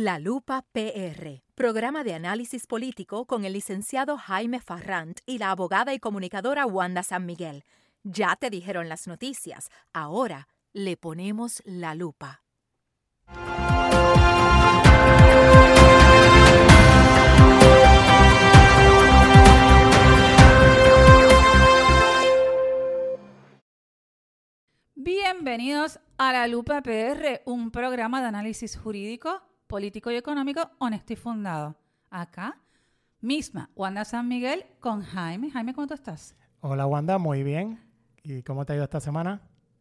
La Lupa PR, programa de análisis político con el licenciado Jaime Farrant y la abogada y comunicadora Wanda San Miguel. Ya te dijeron las noticias, ahora le ponemos la lupa. Bienvenidos a La Lupa PR, un programa de análisis jurídico, político y económico honesto y fundado. Acá misma, Wanda San Miguel con Jaime. Jaime, ¿cómo tú estás? Hola Wanda, muy bien. ¿Y cómo te ha ido esta semana?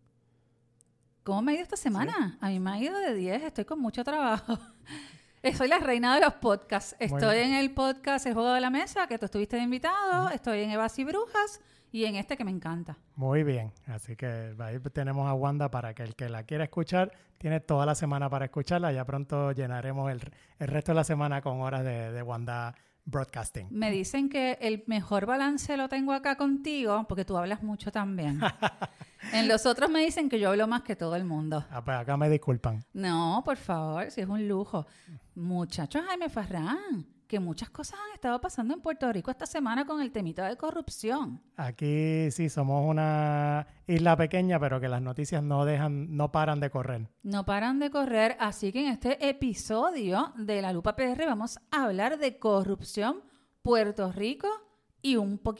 ¿Cómo me ha ido esta semana? ¿Sí? A mí me ha ido de 10, estoy con mucho trabajo. Soy la reina de los podcasts. Estoy en el podcast El Juego de la Mesa, que tú estuviste de invitado. Estoy en Evas y Brujas y en este que me encanta. Muy bien. Así que ahí tenemos a Wanda para que el que la quiera escuchar, tiene toda la semana para escucharla. Ya pronto llenaremos el resto de la semana con horas de Wanda Broadcasting. Me dicen que el mejor balance lo tengo acá contigo, porque tú hablas mucho también. En los otros me dicen que yo hablo más que todo el mundo. Pues acá me disculpan. No, por favor, si es un lujo. Muchachos, Jaime Farrán, que muchas cosas han estado pasando en Puerto Rico esta semana con el temita de corrupción. Aquí sí somos una isla pequeña, pero que las noticias no paran de correr. No paran de correr, así que en este episodio de La Lupa PR vamos a hablar de corrupción, Puerto Rico y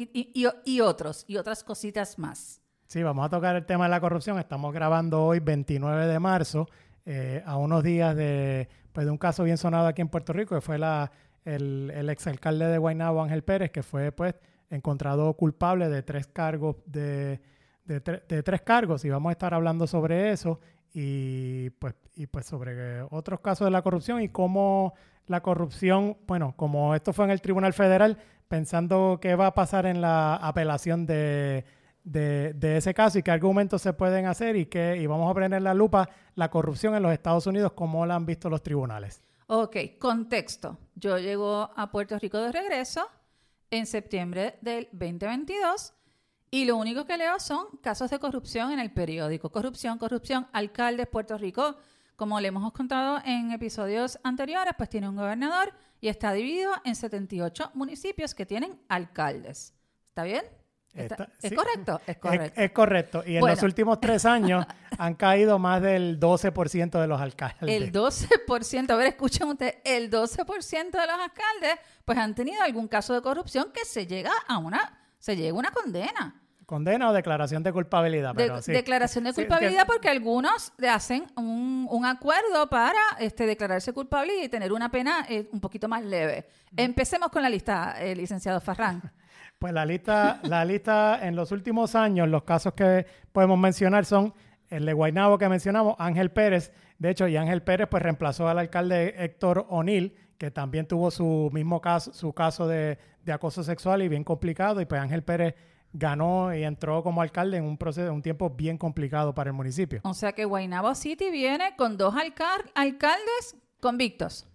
otras cositas más. Sí, vamos a tocar el tema de la corrupción. Estamos grabando hoy, 29 de marzo, a unos días de un caso bien sonado aquí en Puerto Rico, que fue el exalcalde de Guaynabo, Ángel Pérez, que fue encontrado culpable de tres cargos, de tres cargos, y vamos a estar hablando sobre eso y sobre otros casos de la corrupción y cómo la corrupción, como esto fue en el Tribunal Federal, pensando qué va a pasar en la apelación de ese caso y qué argumentos se pueden hacer y vamos a poner en la lupa la corrupción en los Estados Unidos, cómo la han visto los tribunales. Ok, contexto. Yo llego a Puerto Rico de regreso en septiembre del 2022 y lo único que leo son casos de corrupción en el periódico. Corrupción, alcaldes. Puerto Rico, como le hemos contado en episodios anteriores, pues tiene un gobernador y está dividido en 78 municipios que tienen alcaldes. ¿Está bien? ¿Es sí, correcto? Es correcto. Es correcto. Y en los últimos 3 años han caído más del 12% de los alcaldes. El 12%, a ver, escuchen ustedes, el 12% de los alcaldes pues han tenido algún caso de corrupción que se llega a una condena. ¿Condena o declaración de culpabilidad? Pero sí. Declaración de culpabilidad porque algunos le hacen un acuerdo para declararse culpable y tener una pena un poquito más leve. Empecemos con la lista, licenciado Farrán. Pues la lista en los últimos años, los casos que podemos mencionar son el de Guaynabo que mencionamos, Ángel Pérez. De hecho, y Ángel Pérez pues reemplazó al alcalde Héctor O'Neill, que también tuvo su caso de acoso sexual y bien complicado. Y pues Ángel Pérez ganó y entró como alcalde en un tiempo bien complicado para el municipio. O sea que Guaynabo City viene con 2 alcaldes convictos.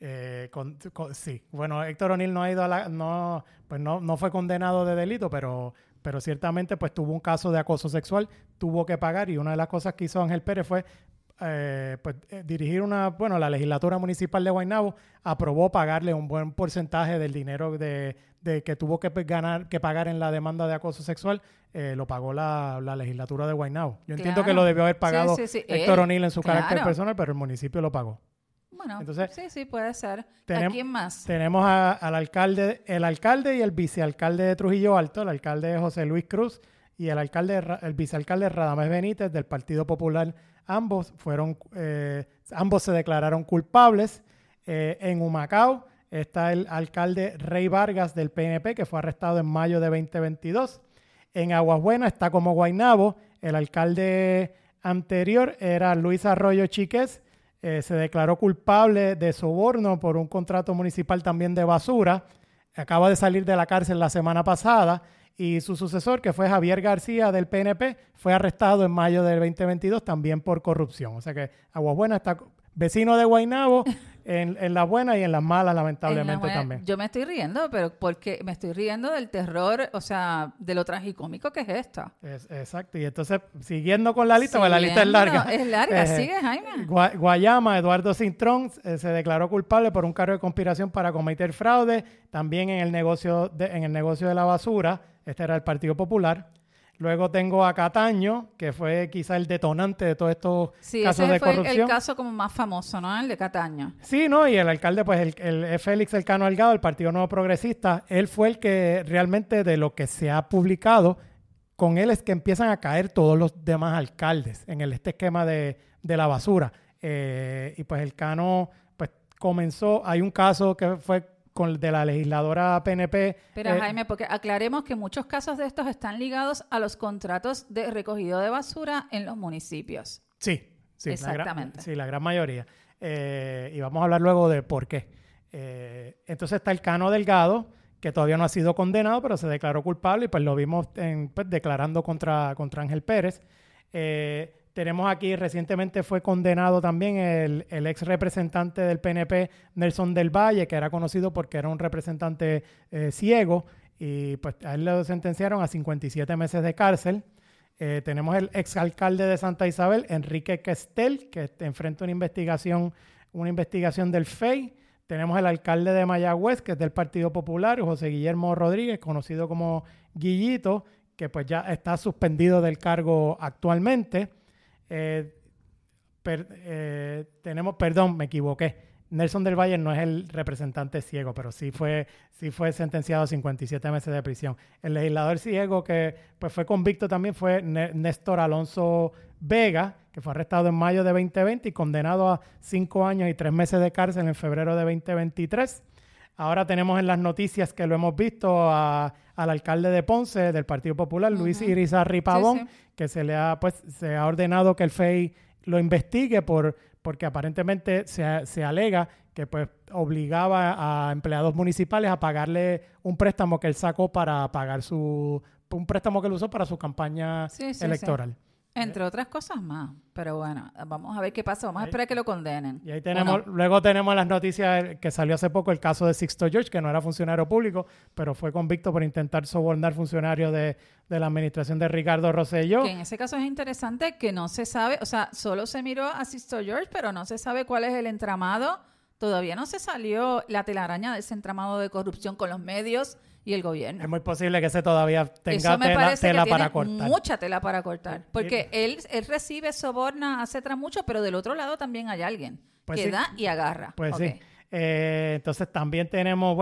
Sí, bueno, Héctor O'Neill no ha ido no fue condenado de delito, pero ciertamente pues tuvo un caso de acoso sexual, tuvo que pagar, y una de las cosas que hizo Ángel Pérez fue dirigir la legislatura municipal de Guaynabo aprobó pagarle un buen porcentaje del dinero de que tuvo que pagar en la demanda de acoso sexual, lo pagó la legislatura de Guaynabo. Yo entiendo que lo debió haber pagado Héctor O'Neill en su carácter personal, pero el municipio lo pagó. Bueno, entonces, sí, puede ser. ¿A quién más? Tenemos al alcalde, el alcalde y el vicealcalde de Trujillo Alto, el alcalde José Luis Cruz y el vicealcalde Radamés Benítez del Partido Popular. Ambos se declararon culpables. En Humacao está el alcalde Rey Vargas del PNP, que fue arrestado en mayo de 2022. En Aguas Buenas está como Guaynabo. El alcalde anterior era Luis Arroyo Chiqués. Se declaró culpable de soborno por un contrato municipal también de basura. Acaba de salir de la cárcel la semana pasada. Y su sucesor, que fue Javier García del PNP, fue arrestado en mayo del 2022 también por corrupción. O sea que Aguas Buenas está vecino de Guaynabo en las buenas y en las malas, lamentablemente también. Yo me estoy riendo, pero porque me estoy riendo del terror, o sea, de lo tragicómico que es esto. Exacto. Y entonces, siguiendo con la lista, pues la lista es larga. Es larga, sigue, Jaime. Guayama, Eduardo Cintrón se declaró culpable por un cargo de conspiración para cometer fraude, también en el negocio de la basura. Este era el Partido Popular. Luego tengo a Cataño, que fue quizá el detonante de todos estos casos de corrupción. Sí, ese fue el caso como más famoso, ¿no? El de Cataño. Sí, ¿no? Y el alcalde, pues, el Félix Elcano Delgado, del Partido Nuevo Progresista, él fue el que realmente, de lo que se ha publicado, con él es que empiezan a caer todos los demás alcaldes en este esquema de la basura. Y pues Elcano, pues, comenzó, hay un caso que fue de la legisladora PNP. Pero Jaime, porque aclaremos que muchos casos de estos están ligados a los contratos de recogido de basura en los municipios. Sí, exactamente. La gran mayoría. Y vamos a hablar luego de por qué. Entonces está Elcano Delgado, que todavía no ha sido condenado, pero se declaró culpable y pues lo vimos declarando contra Ángel Pérez. Tenemos aquí, recientemente fue condenado también el ex representante del PNP, Nelson del Valle, que era conocido porque era un representante ciego, y pues a él lo sentenciaron a 57 meses de cárcel. Tenemos el ex alcalde de Santa Isabel, Enrique Questel, que enfrenta una investigación del FEI. Tenemos el alcalde de Mayagüez, que es del Partido Popular, José Guillermo Rodríguez, conocido como Guillito, que pues ya está suspendido del cargo actualmente. Me equivoqué. Nelson del Valle no es el representante ciego, pero sí fue sentenciado a 57 meses de prisión. El legislador ciego que pues fue convicto también fue Néstor Alonso Vega, que fue arrestado en mayo de 2020 y condenado a 5 años y 3 meses de cárcel en febrero de 2023. Ahora tenemos en las noticias que lo hemos visto al alcalde de Ponce del Partido Popular, Luis Irizarry Pavón, que se ha ordenado que el FEI lo investigue porque aparentemente se alega que pues obligaba a empleados municipales a pagarle un préstamo que él sacó para pagar un préstamo que él usó para su campaña electoral. Sí. Entre otras cosas más, pero bueno, vamos a ver qué pasa, vamos a esperar que lo condenen. Y ahí luego tenemos las noticias que salió hace poco el caso de Sixto George, que no era funcionario público, pero fue convicto por intentar sobornar funcionarios de la administración de Ricardo Rosselló. Que en ese caso es interesante que no se sabe, o sea, solo se miró a Sixto George, pero no se sabe cuál es el entramado, todavía no se salió la telaraña de ese entramado de corrupción con los medios y el gobierno. Es muy posible que ese todavía tenga tela para cortar. Mucha tela para cortar. Porque él recibe, soborna, hace mucho, pero del otro lado también hay alguien que da y agarra. Pues sí. Entonces también tenemos,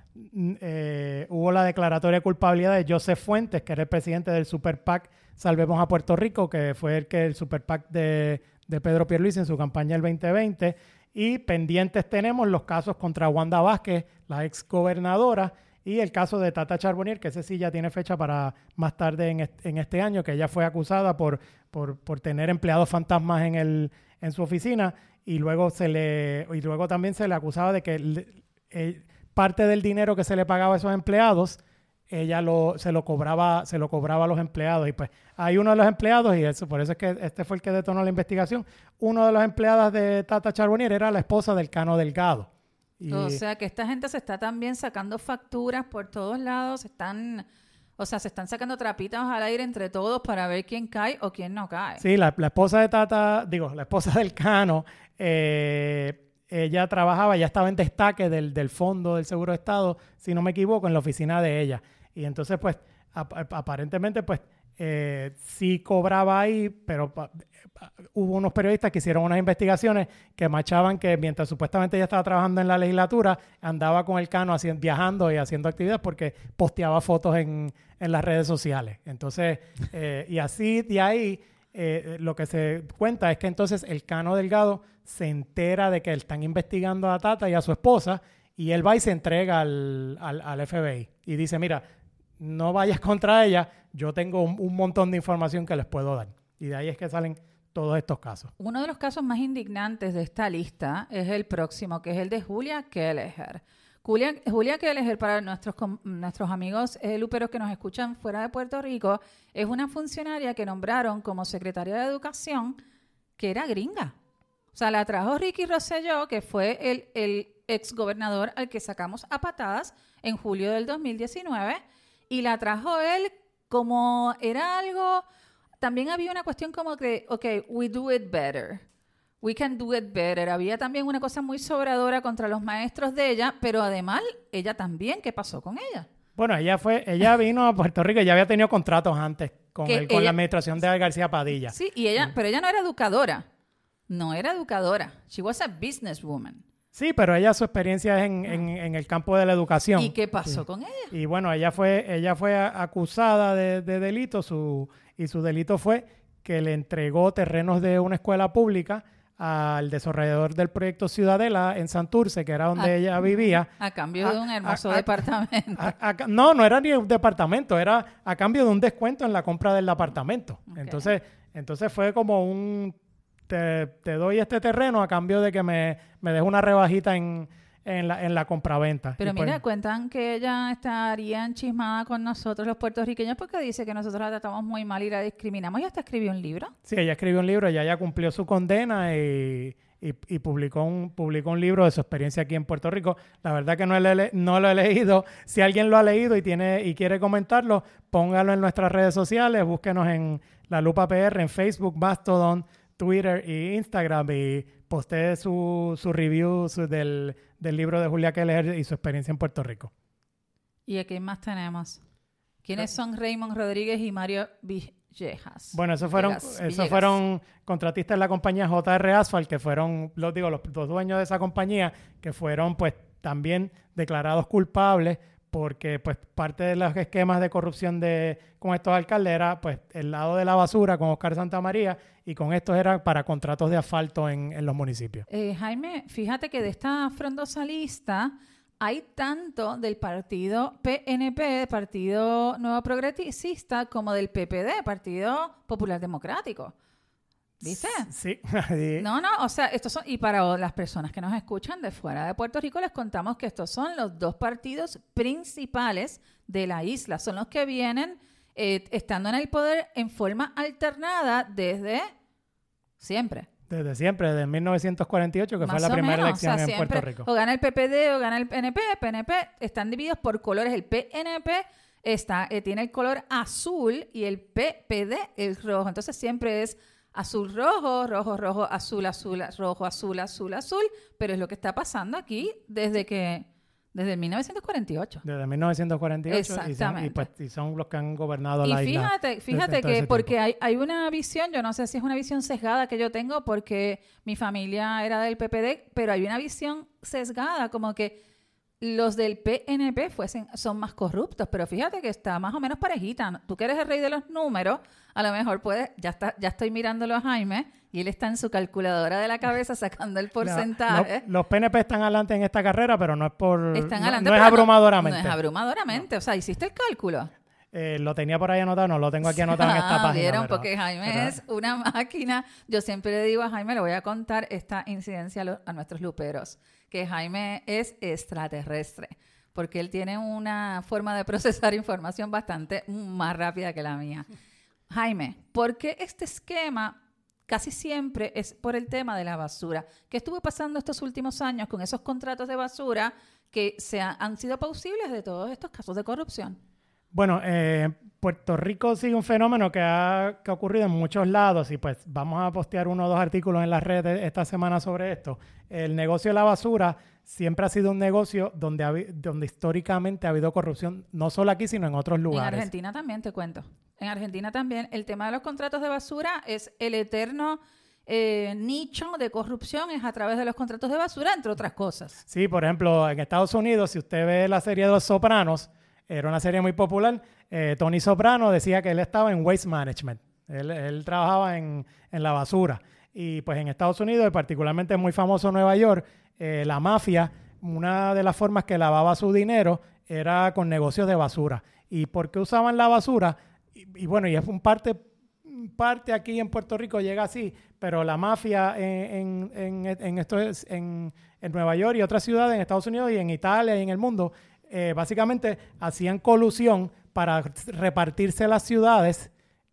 hubo la declaratoria de culpabilidad de Joseph Fuentes, que era el presidente del Super PAC Salvemos a Puerto Rico, que fue el Super PAC de Pedro Pierluisi en su campaña del 2020. Y pendientes tenemos los casos contra Wanda Vázquez, la ex gobernadora, y el caso de Tata Charbonnier, que ese sí ya tiene fecha para más tarde en este año, que ella fue acusada por tener empleados fantasmas en su oficina, y luego también se le acusaba de que parte del dinero que se le pagaba a esos empleados, ella se lo cobraba a los empleados. Y pues hay uno de los empleados, y por eso es que este fue el que detonó la investigación, uno de los empleados de Tata Charbonnier era la esposa del Elcano Delgado. O sea que esta gente se está también sacando facturas por todos lados, se están sacando trapitas al aire entre todos para ver quién cae o quién no cae. Sí, la esposa de la esposa del Cano, ella estaba en destaque del Fondo del Seguro de Estado, si no me equivoco, en la oficina de ella. Y entonces, pues, aparentemente, pues, sí cobraba ahí, pero hubo unos periodistas que hicieron unas investigaciones que machaban que mientras supuestamente ella estaba trabajando en la legislatura, andaba con el Cano viajando y haciendo actividades porque posteaba fotos en las redes sociales. Entonces, y así de ahí, lo que se cuenta es que entonces el Cano Delgado se entera de que están investigando a Tata y a su esposa, y él va y se entrega al FBI y dice, mira, no vayas contra ella, yo tengo un montón de información que les puedo dar. Y de ahí es que salen todos estos casos. Uno de los casos más indignantes de esta lista es el próximo, que es el de Julia Kelleher. Julia Kelleher, para nuestros amigos luperos que nos escuchan fuera de Puerto Rico, es una funcionaria que nombraron como secretaria de Educación que era gringa. O sea, la trajo Ricky Rosselló, que fue el exgobernador al que sacamos a patadas en julio del 2019, y la trajo él como era algo... También había una cuestión como que, okay, we do it better. We can do it better. Había también una cosa muy sobradora contra los maestros de ella, pero además ella también, ¿qué pasó con ella? Bueno, ella vino a Puerto Rico, ya había tenido contratos antes con la administración de García Padilla. Sí, pero ella no era educadora. No era educadora. She was a businesswoman. Sí, pero su experiencia es en el campo de la educación. ¿Y qué pasó con ella? Y bueno, ella fue acusada de delito, y su delito fue que le entregó terrenos de una escuela pública al desarrollador del proyecto Ciudadela en Santurce, que era donde ella vivía. A cambio de un hermoso departamento. No era ni un departamento, era a cambio de un descuento en la compra del apartamento. Okay. Entonces fue como te doy este terreno a cambio de que me des una rebajita en la compraventa. Pero mira, cuentan que ella estaría enchismada con nosotros los puertorriqueños porque dice que nosotros la tratamos muy mal y la discriminamos. ¿Y hasta escribió un libro? Sí, ella escribió un libro, ella ya cumplió su condena y publicó un libro de su experiencia aquí en Puerto Rico. La verdad que no lo he leído. Si alguien lo ha leído y quiere comentarlo, póngalo en nuestras redes sociales, búsquenos en La Lupa PR, en Facebook, Mastodon, Twitter e Instagram, y postee su review del libro de Julia Keller y su experiencia en Puerto Rico. ¿Y a quién más tenemos? ¿Quiénes son Raymond Rodríguez y Mario Villegas? Bueno, esos fueron contratistas de la compañía JR Asphalt, que fueron, los dos dueños de esa compañía, que fueron pues también declarados culpables porque pues parte de los esquemas de corrupción con estos alcaldes era pues el lado de la basura con Oscar Santamaría, y con estos era para contratos de asfalto en los municipios. Jaime, fíjate que de esta frondosa lista hay tanto del partido PNP, Partido Nuevo Progresista, como del PPD, Partido Popular Democrático. ¿Viste? Sí. No, o sea, estos son, y para las personas que nos escuchan de fuera de Puerto Rico, les contamos que estos son los dos partidos principales de la isla. Son los que vienen estando en el poder en forma alternada desde siempre. Desde siempre, desde 1948, que Más fue la primera elección en Puerto Rico. O gana el PPD o gana el PNP. PNP están divididos por colores. El PNP tiene el color azul y el PPD el rojo. Entonces siempre es azul, rojo, rojo, rojo, azul, azul, rojo, azul, azul, azul. Pero es lo que está pasando aquí desde 1948. Desde 1948. Exactamente. Y son los que han gobernado la isla. Y fíjate que porque hay una visión, yo no sé si es una visión sesgada que yo tengo porque mi familia era del PPD, pero hay una visión sesgada como que los del PNP son más corruptos, pero fíjate que está más o menos parejita. Tú que eres el rey de los números, a lo mejor ya estoy mirándolo a Jaime y él está en su calculadora de la cabeza sacando el porcentaje. Los PNP están adelante en esta carrera, pero no es no es abrumadoramente. No es abrumadoramente. O sea, ¿hiciste el cálculo? Lo tenía por ahí anotado, no lo tengo aquí anotado en esta página. ¿Vieron? Porque Jaime es una máquina. Yo siempre le digo a Jaime, le voy a contar esta incidencia a nuestros luperos, que Jaime es extraterrestre, porque él tiene una forma de procesar información bastante más rápida que la mía. Jaime, ¿por qué este esquema casi siempre es por el tema de la basura? ¿Qué estuvo pasando estos últimos años con esos contratos de basura que han sido plausibles de todos estos casos de corrupción? Bueno, Puerto Rico sigue un fenómeno que ha ocurrido en muchos lados, y pues vamos a postear 1 o 2 artículos en las redes esta semana sobre esto. El negocio de la basura siempre ha sido un negocio donde históricamente ha habido corrupción, no solo aquí, sino en otros lugares. En Argentina también, te cuento. En Argentina también el tema de los contratos de basura es el eterno nicho de corrupción, es a través de los contratos de basura, entre otras cosas. Sí, por ejemplo, en Estados Unidos, si usted ve la serie de Los Sopranos, era una serie muy popular. Tony Soprano decía que él estaba en waste management. Él trabajaba en la basura. Y pues en Estados Unidos, y particularmente muy famoso en Nueva York, la mafia, una de las formas que lavaba su dinero era con negocios de basura. ¿Y por qué usaban la basura? Y bueno, y es un parte aquí en Puerto Rico llega así, pero la mafia en Nueva York y otras ciudades en Estados Unidos y en Italia y en el mundo, básicamente hacían colusión para repartirse las ciudades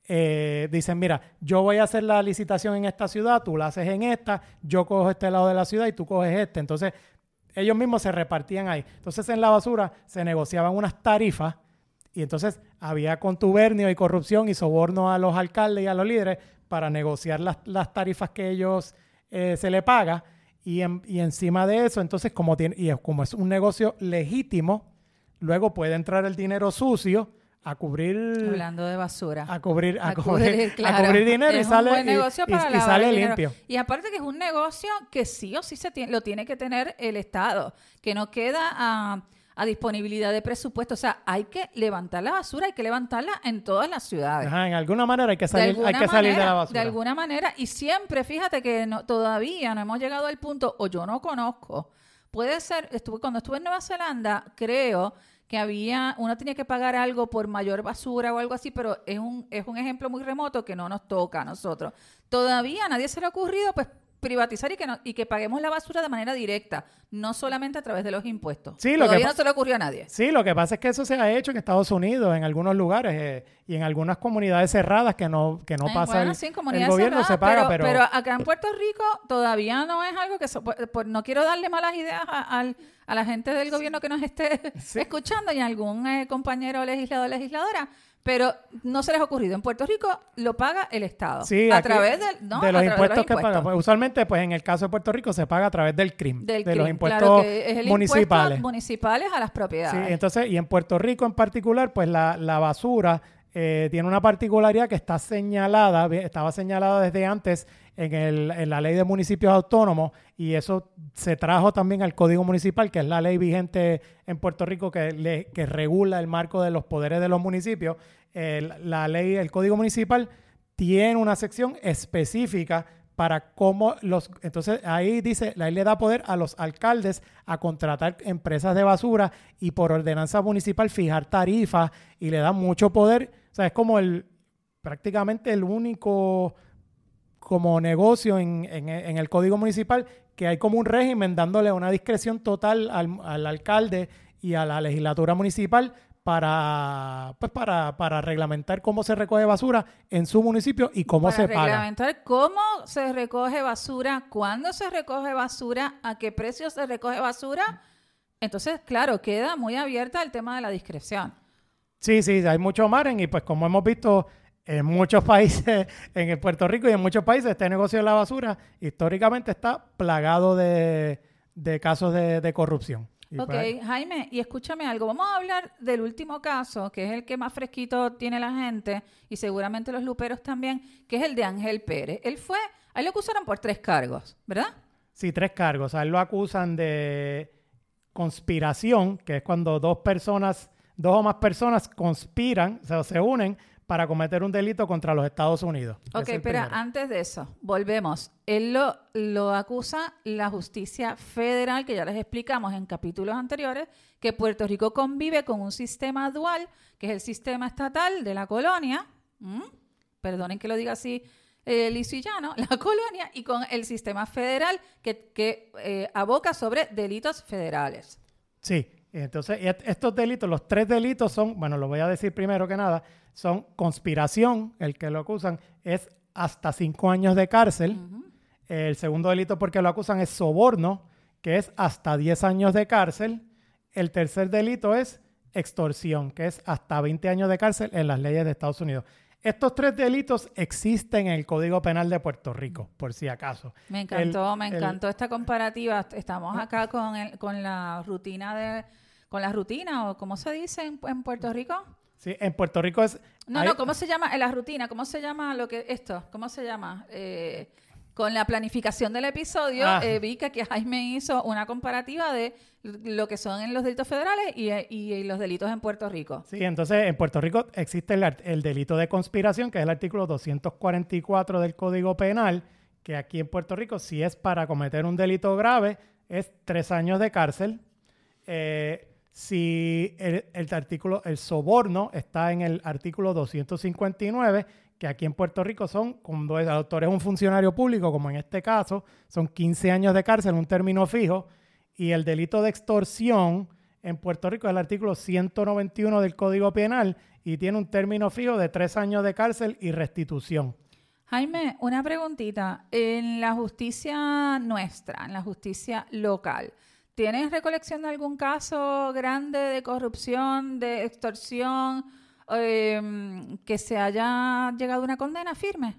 dicen, mira, yo voy a hacer la licitación en esta ciudad, tú la haces en esta, yo cojo este lado de la ciudad y tú coges este. Entonces, ellos mismos se repartían ahí. Entonces, en la basura se negociaban unas tarifas y entonces había contubernio y corrupción y soborno a los alcaldes y a los líderes para negociar las tarifas que ellos se le paga. Y encima de eso, entonces, como es un negocio legítimo, luego puede entrar el dinero sucio a cubrir... Hablando de basura. A cubrir Claro. a cubrir dinero es y sale, un buen negocio para y sale dinero. limpio. Y aparte que es un negocio que sí o sí lo tiene que tener el Estado, que no queda a disponibilidad de presupuesto. O sea, hay que levantar la basura, hay que levantarla en todas las ciudades. Ajá, en alguna manera hay que salir de la basura. De alguna manera. Y siempre, fíjate que todavía no hemos llegado al punto, o yo no conozco. Puede ser, cuando estuve en Nueva Zelanda, creo que uno tenía que pagar algo por mayor basura o algo así, pero es un ejemplo muy remoto que no nos toca a nosotros. Todavía a nadie se le ha ocurrido pues privatizar y que paguemos la basura de manera directa, no solamente a través de los impuestos. Sí, todavía no se le ocurrió a nadie. Sí, lo que pasa es que eso se ha hecho en Estados Unidos, en algunos lugares y en algunas comunidades cerradas que no pasa bueno, el gobierno cerradas, se paga, pero acá en Puerto Rico todavía no es algo que... no quiero darle malas ideas a la gente del gobierno que nos esté escuchando y a algún compañero legislador o legisladora, pero no se les ha ocurrido. En Puerto Rico lo paga el Estado. Sí, a través de los impuestos que paga. Pues, usualmente, pues en el caso de Puerto Rico se paga a través del CRIM, los impuestos claro, que es el municipales. Municipales a las propiedades. Sí, entonces, y en Puerto Rico en particular, pues la basura tiene una particularidad que estaba señalada desde antes en la ley de municipios autónomos, y eso se trajo también al Código Municipal, que es la ley vigente en Puerto Rico que regula el marco de los poderes de los municipios. El Código Municipal tiene una sección específica para cómo entonces ahí dice, la ley le da poder a los alcaldes a contratar empresas de basura y por ordenanza municipal fijar tarifas, y le da mucho poder. O sea, es como prácticamente el único como negocio en el Código Municipal que hay como un régimen dándole una discreción total al alcalde y a la legislatura municipal para reglamentar cómo se recoge basura en su municipio y cómo se paga. Para reglamentar cómo se recoge basura, cuándo se recoge basura, a qué precio se recoge basura. Entonces, claro, queda muy abierta el tema de la discreción. Sí, hay mucho margen y pues como hemos visto en muchos países, en Puerto Rico y en muchos países, este negocio de la basura históricamente está plagado de casos de corrupción. Ok, Jaime, y escúchame algo. Vamos a hablar del último caso, que es el que más fresquito tiene la gente, y seguramente los luperos también, que es el de Ángel Pérez. A él lo acusaron por 3 cargos, ¿verdad? Sí, 3 cargos. A él lo acusan de conspiración, que es cuando dos o más personas conspiran, o sea, se unen para cometer un delito contra los Estados Unidos. Ok, pero antes de eso, volvemos. Él lo acusa la justicia federal, que ya les explicamos en capítulos anteriores, que Puerto Rico convive con un sistema dual, que es el sistema estatal de la colonia, perdonen que lo diga así, liso y llano, la colonia, y con el sistema federal que aboca sobre delitos federales. Sí, entonces estos delitos, los 3 delitos son, bueno, lo voy a decir primero que nada, son conspiración, el que lo acusan es hasta 5 años de cárcel. Uh-huh. El segundo delito porque lo acusan es soborno, que es hasta 10 años de cárcel. El tercer delito es extorsión, que es hasta 20 años de cárcel en las leyes de Estados Unidos. Estos 3 delitos existen en el Código Penal de Puerto Rico, por si acaso. Me encantó esta comparativa. Estamos acá con la rutina o ¿cómo se dice en Puerto Rico? Sí, en Puerto Rico es... ¿cómo se llama? En la rutina, ¿cómo se llama ¿Cómo se llama? Con la planificación del episodio, vi que aquí Jaime hizo una comparativa de lo que son en los delitos federales y los delitos en Puerto Rico. Sí, entonces en Puerto Rico existe el delito de conspiración, que es el artículo 244 del Código Penal, que aquí en Puerto Rico, si es para cometer un delito grave, es 3 años de cárcel. Si el soborno está en el artículo 259, que aquí en Puerto Rico cuando el autor es un funcionario público, como en este caso, son 15 años de cárcel, un término fijo, y el delito de extorsión en Puerto Rico es el artículo 191 del Código Penal y tiene un término fijo de 3 años de cárcel y restitución. Jaime, una preguntita. En la justicia nuestra, en la justicia local, ¿tienes recolección de algún caso grande de corrupción, de extorsión, que se haya llegado a una condena firme?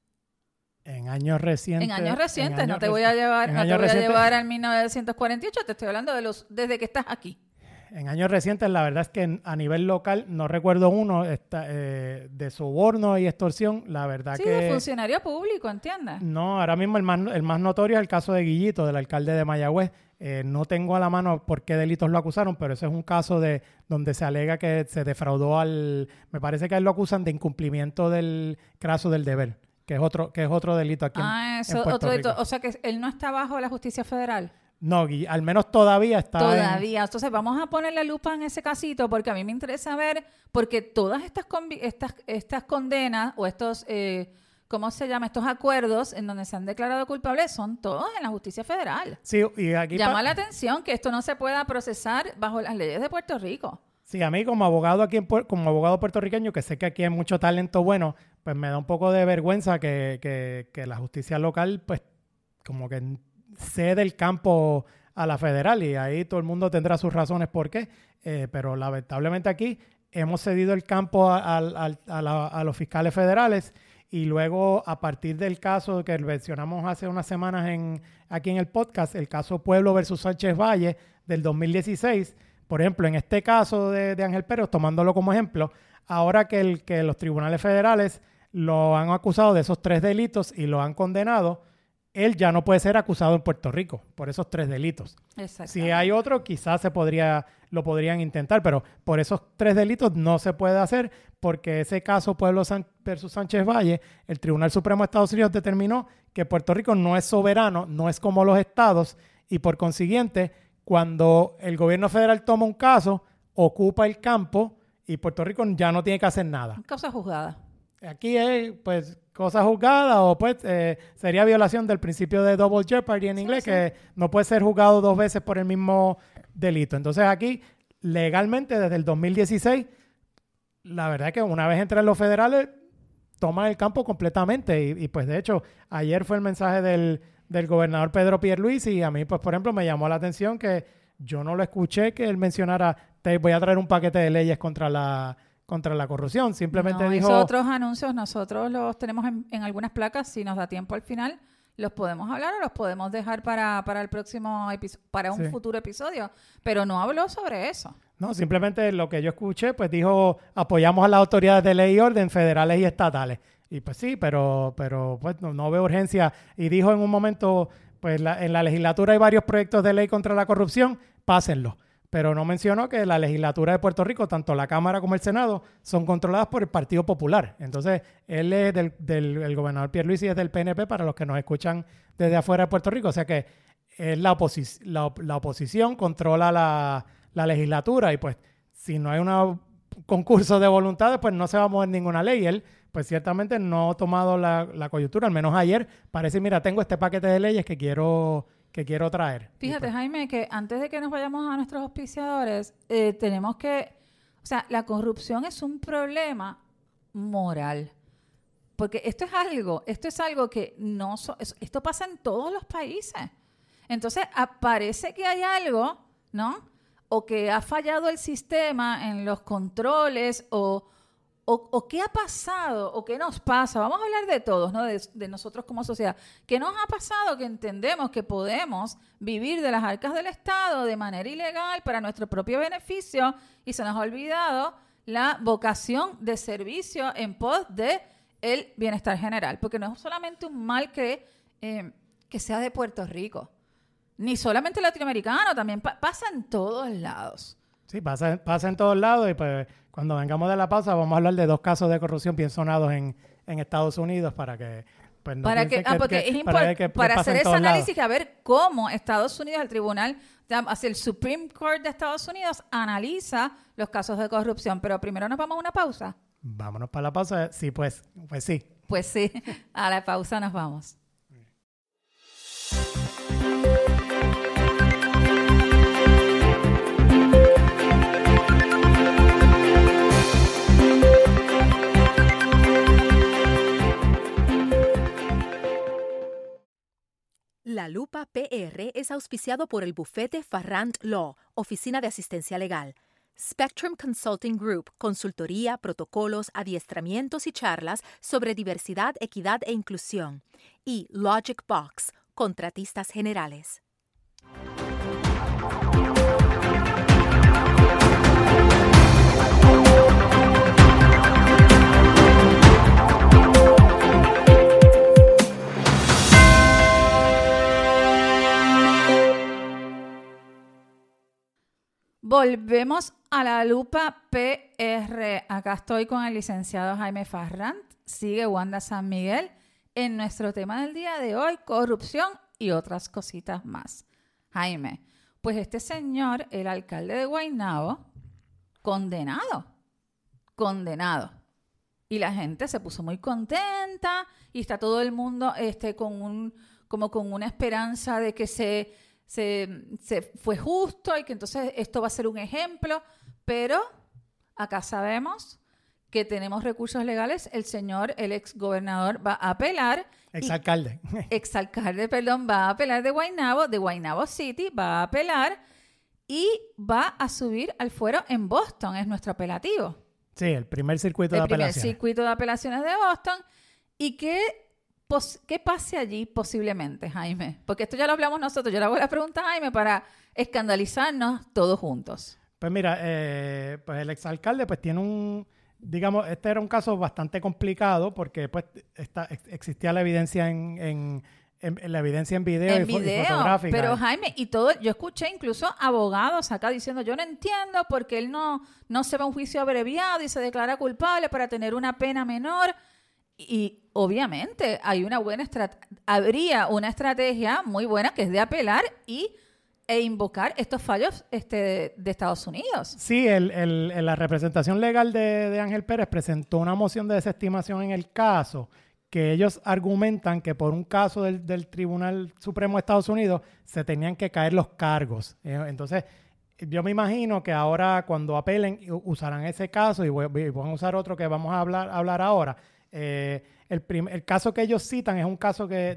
En años recientes. No te voy a llevar al 1948, te estoy hablando desde que estás aquí. En años recientes, la verdad es que a nivel local no recuerdo uno de soborno y extorsión, la verdad sí, que... de funcionario público, ¿entiendes? No, ahora mismo el más notorio es el caso de Guillito, del alcalde de Mayagüez. No tengo a la mano por qué delitos lo acusaron, pero ese es un caso donde se alega que se defraudó me parece que a él lo acusan de incumplimiento del craso del deber, que es otro delito aquí en Puerto otro Rico. delito. O sea que él no está bajo la justicia federal. No, al menos todavía está. Todavía. Entonces vamos a poner la lupa en ese casito porque a mí me interesa ver, porque todas estas condenas o estos, ¿cómo se llama? Estos acuerdos en donde se han declarado culpables son todos en la justicia federal. Sí, y aquí llama la atención que esto no se pueda procesar bajo las leyes de Puerto Rico. Sí, a mí como abogado como abogado puertorriqueño, que sé que aquí hay mucho talento bueno, pues me da un poco de vergüenza que la justicia local, pues, como que cede el campo a la federal y ahí todo el mundo tendrá sus razones por qué, pero lamentablemente aquí hemos cedido el campo a los fiscales federales y luego a partir del caso que mencionamos hace unas semanas aquí en el podcast, el caso Pueblo versus Sánchez Valle del 2016, por ejemplo, en este caso de Ángel Pérez, tomándolo como ejemplo, ahora que los tribunales federales lo han acusado de esos 3 delitos y lo han condenado, él ya no puede ser acusado en Puerto Rico por esos 3 delitos. Si hay otro, quizás lo podrían intentar, pero por esos 3 delitos no se puede hacer porque ese caso Pueblo versus Sánchez Valle, el Tribunal Supremo de Estados Unidos determinó que Puerto Rico no es soberano, no es como los estados y por consiguiente, cuando el gobierno federal toma un caso, ocupa el campo y Puerto Rico ya no tiene que hacer nada. Cosa juzgada. Aquí es, pues, cosa juzgada o pues sería violación del principio de double jeopardy en inglés, sí. Que no puede ser juzgado 2 veces por el mismo delito. Entonces aquí, legalmente, desde el 2016, la verdad es que una vez entran los federales, toman el campo completamente. Y pues, de hecho, ayer fue el mensaje del gobernador Pedro Pierluisi y a mí, pues, por ejemplo, me llamó la atención que yo no lo escuché que él mencionara, te voy a traer un paquete de leyes contra la corrupción. Simplemente dijo... Esos otros anuncios nosotros los tenemos en algunas placas. Si nos da tiempo al final, los podemos hablar o los podemos dejar para el próximo para un futuro episodio. Pero no habló sobre eso. No, simplemente lo que yo escuché, pues dijo, apoyamos a las autoridades de ley y orden federales y estatales. Y pues sí, pero pues no veo urgencia. Y dijo en un momento, pues en la legislatura hay varios proyectos de ley contra la corrupción, pásenlos. Pero no mencionó que la legislatura de Puerto Rico, tanto la Cámara como el Senado, son controladas por el Partido Popular. Entonces, él es el gobernador Pierluisi es del PNP para los que nos escuchan desde afuera de Puerto Rico. O sea que la oposición controla la legislatura y pues si no hay un concurso de voluntades, pues no se va a mover ninguna ley. Y él, pues ciertamente no ha tomado la coyuntura, al menos ayer. Parece, mira, tengo este paquete de leyes que quiero traer. Fíjate, pues, Jaime, que antes de que nos vayamos a nuestros auspiciadores, tenemos que... O sea, la corrupción es un problema moral. Porque esto es algo que no... esto pasa en todos los países. Entonces, parece que hay algo, ¿no? O que ha fallado el sistema en los controles o qué ha pasado o qué nos pasa. Vamos a hablar de todos, ¿no? De nosotros como sociedad. ¿Qué nos ha pasado que entendemos que podemos vivir de las arcas del Estado de manera ilegal para nuestro propio beneficio y se nos ha olvidado la vocación de servicio en pos de el bienestar general? Porque no es solamente un mal que sea de Puerto Rico, ni solamente latinoamericano, también pasa en todos lados. Sí, pasa en todos lados y pues cuando vengamos de la pausa vamos a hablar de 2 casos de corrupción bien sonados en Estados Unidos para que pues no porque es importante para hacer ese análisis y a ver cómo Estados Unidos, el tribunal, hacia el Supreme Court de Estados Unidos analiza los casos de corrupción. Pero primero nos vamos a una pausa. Vámonos para la pausa. Sí, pues sí. Pues sí, a la pausa nos vamos. La Lupa PR es auspiciado por el bufete Farrant Law, Oficina de Asistencia Legal, Spectrum Consulting Group, consultoría, protocolos, adiestramientos y charlas sobre diversidad, equidad e inclusión, y Logic Box, contratistas generales. Volvemos a la Lupa PR. Acá estoy con el licenciado Jaime Farrant. Sigue Wanda San Miguel en nuestro tema del día de hoy, corrupción y otras cositas más. Jaime, pues este señor, el alcalde de Guaynabo, condenado. Y la gente se puso muy contenta y está todo el mundo con una esperanza de que se fue justo y que entonces esto va a ser un ejemplo, pero acá sabemos que tenemos recursos legales. El ex gobernador va a apelar. Exalcalde, va a apelar de Guaynabo City, va a apelar y va a subir al fuero en Boston, es nuestro apelativo. Sí, el primer circuito de apelaciones. El primer circuito de apelaciones de Boston. ¿Y qué pase allí posiblemente, Jaime? Porque esto ya lo hablamos nosotros. Yo le hago la pregunta a Jaime para escandalizarnos todos juntos. Pues mira, pues el exalcalde pues tiene este era un caso bastante complicado porque pues existía la evidencia la evidencia en video y fotográfica. Pero Jaime, yo escuché incluso abogados acá diciendo, yo no entiendo por qué él no se va a un juicio abreviado y se declara culpable para tener una pena menor. Y obviamente habría una estrategia muy buena que es de apelar e invocar estos fallos de Estados Unidos. Sí, la representación legal de Ángel Pérez presentó una moción de desestimación en el caso que ellos argumentan que por un caso del Tribunal Supremo de Estados Unidos se tenían que caer los cargos. Entonces, yo me imagino que ahora cuando apelen usarán ese caso y van a usar otro que vamos a hablar ahora. El caso que ellos citan es un caso que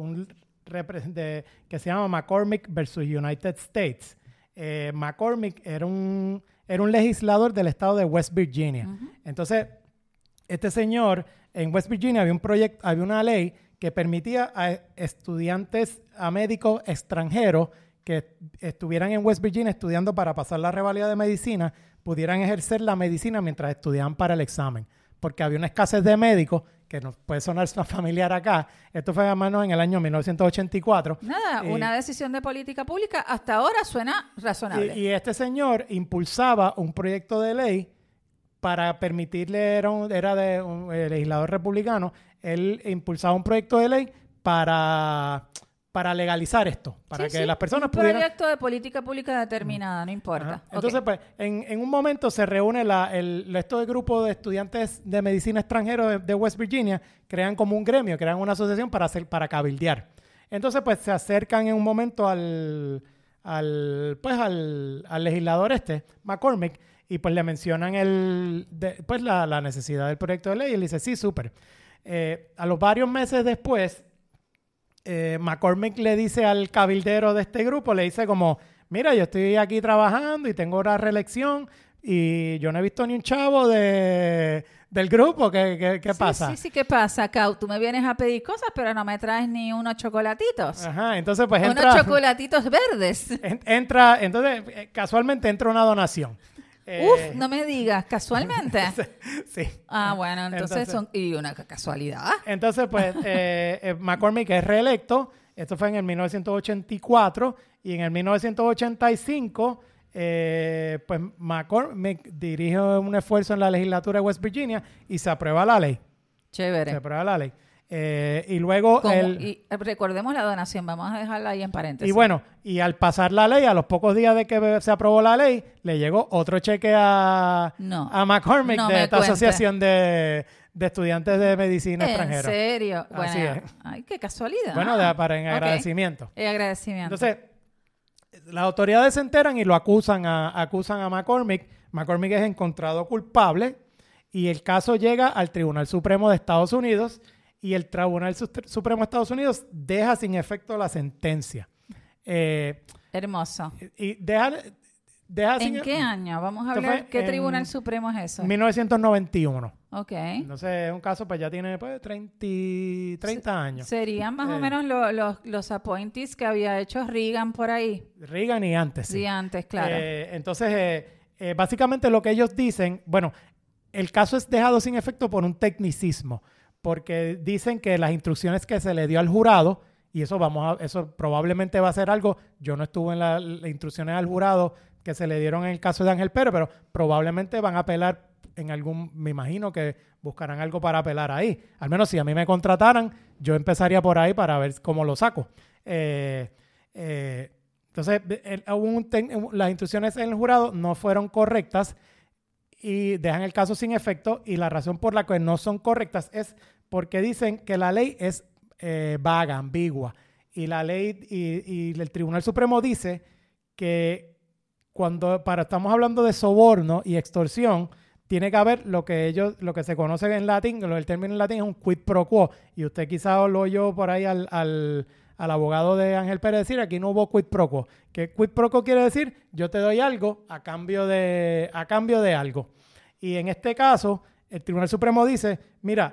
se llama McCormick versus United States. McCormick era un legislador del estado de West Virginia. Uh-huh. Entonces, este señor, en West Virginia había una ley que permitía a estudiantes, a médicos extranjeros que estuvieran en West Virginia estudiando para pasar la revalida de medicina, pudieran ejercer la medicina mientras estudiaban para el examen. Porque había una escasez de médicos, que nos puede sonar familiar acá. Esto fue más o menos en el año 1984. Una decisión de política pública hasta ahora suena razonable. Y este señor impulsaba un proyecto de ley para permitirle, era de un legislador republicano, él impulsaba un proyecto de ley para legalizar esto, para que las personas pudieran... Un proyecto de política pública determinada, no importa. Okay. Entonces, pues, en un momento se reúne este grupo de estudiantes de medicina extranjeros de West Virginia, crean como un gremio, crean una asociación para cabildear. Entonces, pues, se acercan en un momento al legislador McCormick, y pues le mencionan la necesidad del proyecto de ley, y él dice, sí, súper. A los varios meses después, McCormick le dice al cabildero de este grupo, le dice como, mira, yo estoy aquí trabajando y tengo una reelección y yo no he visto ni un chavo del grupo. ¿Qué pasa? Sí, ¿qué pasa, Cau? Tú me vienes a pedir cosas, pero no me traes ni unos chocolatitos. Ajá, entonces pues unos chocolatitos verdes. Entonces, casualmente entra una donación. No me digas, ¿casualmente? Sí. Ah, bueno, entonces y una casualidad. Entonces, pues, McCormick es reelecto. Esto fue en el 1984. Y en el 1985, pues, McCormick dirige un esfuerzo en la legislatura de West Virginia y se aprueba la ley. Chévere. Se aprueba la ley. Y luego y recordemos la donación, vamos a dejarla ahí en paréntesis. Y bueno, y al pasar la ley, a los pocos días de que se aprobó la ley, le llegó otro cheque a McCormick de esta asociación de estudiantes de medicina extranjeros. ¿En serio? Así bueno, es. Ay, qué casualidad. Bueno, en agradecimiento. En agradecimiento. Entonces, las autoridades se enteran y lo acusan a McCormick. McCormick es encontrado culpable y el caso llega al Tribunal Supremo de Estados Unidos. y el Tribunal Supremo de Estados Unidos deja sin efecto la sentencia. Hermoso. Y deja ¿En qué año? Vamos a hablar, ¿qué Tribunal Supremo es eso? 1991. Ok. Entonces, es un caso, pues ya tiene 30 años. Serían más o menos los appointees que había hecho Reagan por ahí. Reagan y antes, sí. Sí, antes, claro. Entonces, básicamente lo que ellos dicen, bueno, el caso es dejado sin efecto por un tecnicismo, porque dicen que las instrucciones que se le dio al jurado, y eso probablemente va a ser algo, yo no estuve en las instrucciones al jurado que se le dieron en el caso de Ángel Pérez, pero probablemente van a apelar me imagino que buscarán algo para apelar ahí. Al menos si a mí me contrataran, yo empezaría por ahí para ver cómo lo saco. Entonces, las instrucciones en el jurado no fueron correctas y dejan el caso sin efecto, y la razón por la que no son correctas es porque dicen que la ley es vaga, ambigua, y la ley y el Tribunal Supremo dice que estamos hablando de soborno y extorsión, tiene que haber lo que se conoce en latín, el término en latín es un quid pro quo, y usted quizás lo oyó por ahí al abogado de Ángel Pérez decir, aquí no hubo quid pro quo. Que quid pro quo quiere decir, yo te doy algo a cambio de algo. Y en este caso, el Tribunal Supremo dice, mira,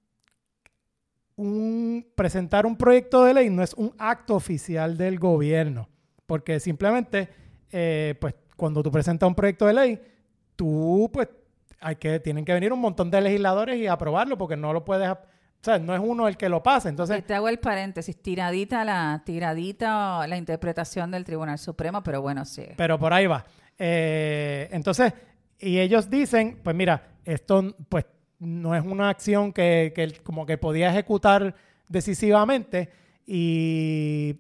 presentar un proyecto de ley no es un acto oficial del gobierno, porque simplemente, pues, cuando tú presentas un proyecto de ley, tú, pues, tienen que venir un montón de legisladores y aprobarlo, porque no lo puedes, o sea, no es uno el que lo pasa. Entonces, te hago el paréntesis, tiradita la interpretación del Tribunal Supremo, pero bueno, sí. Pero por ahí va. Entonces, y ellos dicen, pues mira, esto pues no es una acción que como que podía ejecutar decisivamente, y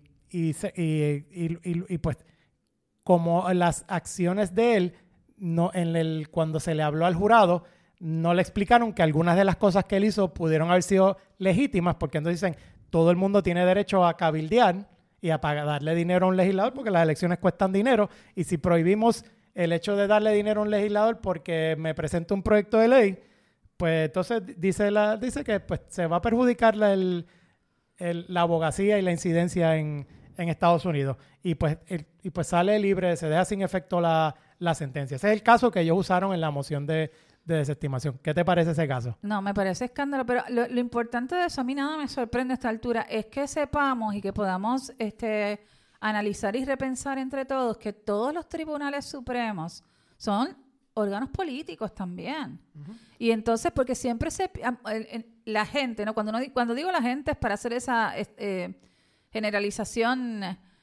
pues como las acciones de él, cuando se le habló al jurado, no le explicaron que algunas de las cosas que él hizo pudieron haber sido legítimas, porque entonces dicen, todo el mundo tiene derecho a cabildear y a darle dinero a un legislador porque las elecciones cuestan dinero, y si prohibimos el hecho de darle dinero a un legislador porque me presenta un proyecto de ley, pues entonces dice que pues, se va a perjudicar la abogacía y la incidencia en Estados Unidos, y pues sale libre, se deja sin efecto la sentencia. Ese es el caso que ellos usaron en la moción de desestimación. ¿Qué te parece ese caso? No, me parece escándalo, pero lo importante de eso, a mí nada me sorprende a esta altura, es que sepamos y que podamos analizar y repensar entre todos que todos los tribunales supremos son órganos políticos también. Uh-huh. Y entonces, porque siempre la gente, ¿no? Cuando digo la gente es para hacer esa generalización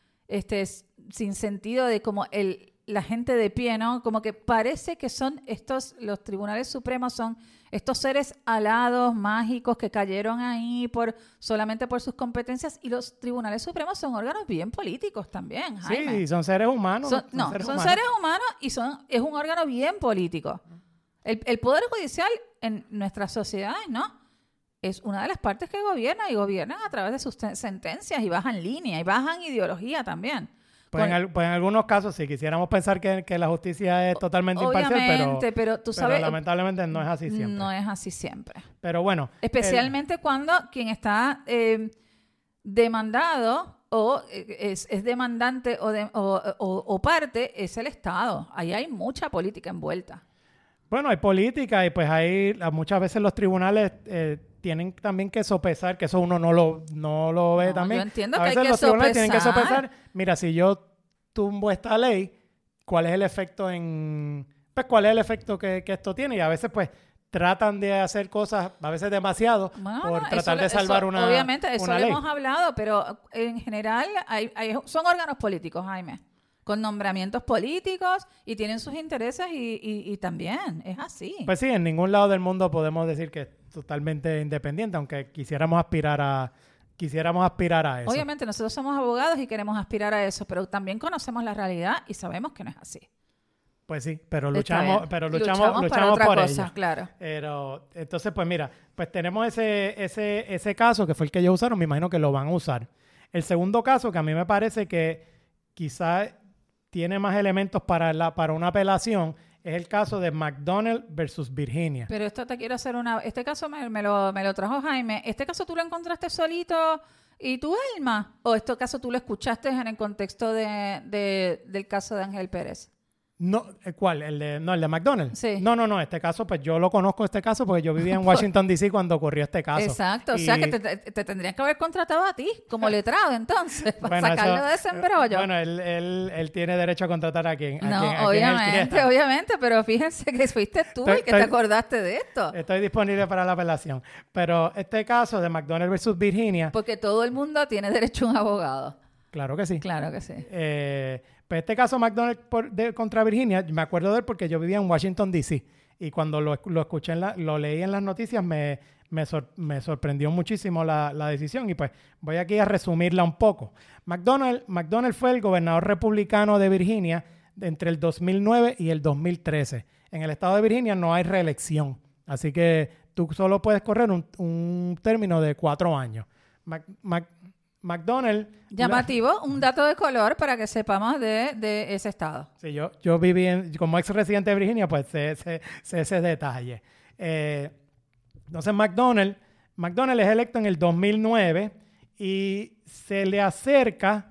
sin sentido de como la gente de pie, ¿no? Como que parece que los tribunales supremos son estos seres alados, mágicos, que cayeron ahí solamente por sus competencias, y los tribunales supremos son órganos bien políticos también, Jaime. Sí, son seres humanos. Son seres humanos y es un órgano bien político. El Poder Judicial en nuestras sociedades, ¿no? Es una de las partes que gobiernan a través de sus sentencias, y bajan línea, y bajan ideología también. Pues en algunos casos sí, quisiéramos pensar que la justicia es totalmente imparcial, pero tú sabes, lamentablemente no es así siempre. No es así siempre. Pero bueno. Especialmente cuando quien está demandado o es demandante o parte es el Estado. Ahí hay mucha política envuelta. Bueno, hay política, y pues muchas veces los tribunales tienen también que sopesar, que eso uno no lo ve también. Yo entiendo que hay que sopesar. A veces los tribunales tienen que sopesar. Mira, si yo tumbo esta ley, ¿cuál es el efecto cuál es el efecto que esto tiene? Y a veces pues tratan de hacer cosas, a veces demasiado, por tratar de salvar una ley. Obviamente, eso lo hemos hablado, pero en general son órganos políticos, Jaime, con nombramientos políticos, y tienen sus intereses, y también es así. Pues sí, en ningún lado del mundo podemos decir que es totalmente independiente, aunque quisiéramos aspirar a eso. Obviamente nosotros somos abogados y queremos aspirar a eso, pero también conocemos la realidad y sabemos que no es así. Pues sí, pero luchamos para otra por cosa, ella. Claro. Pero entonces, pues mira, pues tenemos ese caso que fue el que ellos usaron, me imagino que lo van a usar. El segundo caso, que a mí me parece que quizás tiene más elementos para una apelación, es el caso de McDonnell versus Virginia. Pero esto te quiero hacer este caso me lo trajo Jaime. ¿Este caso tú lo encontraste solito y tu alma? ¿O este caso tú lo escuchaste en el contexto del caso de Ángel Pérez? No, ¿cuál? ¿El de McDonnell? Sí. No, este caso, pues yo lo conozco este caso porque yo vivía en Washington, D.C. cuando ocurrió este caso. Exacto, o sea que te tendrían que haber contratado a ti como letrado entonces, para sacarlo de ese embrollo. Bueno, él tiene derecho a contratar a quien obviamente, pero fíjense que fuiste tú el que te acordaste de esto. Estoy disponible para la apelación. Pero este caso de McDonnell versus Virginia... Porque todo el mundo tiene derecho a un abogado. Claro que sí. Claro que sí. Pues este caso McDonnell contra Virginia, me acuerdo de él porque yo vivía en Washington, D.C. Y cuando lo escuché, lo leí en las noticias, me sorprendió muchísimo la decisión. Y pues voy aquí a resumirla un poco. McDonnell fue el gobernador republicano de Virginia entre el 2009 y el 2013. En el estado de Virginia no hay reelección. Así que tú solo puedes correr un término de 4 años. McDonnell... Llamativo, un dato de color para que sepamos de ese estado. Sí, yo viví como ex residente de Virginia, pues sé ese detalle. Entonces McDonnell es electo en el 2009 y se le acerca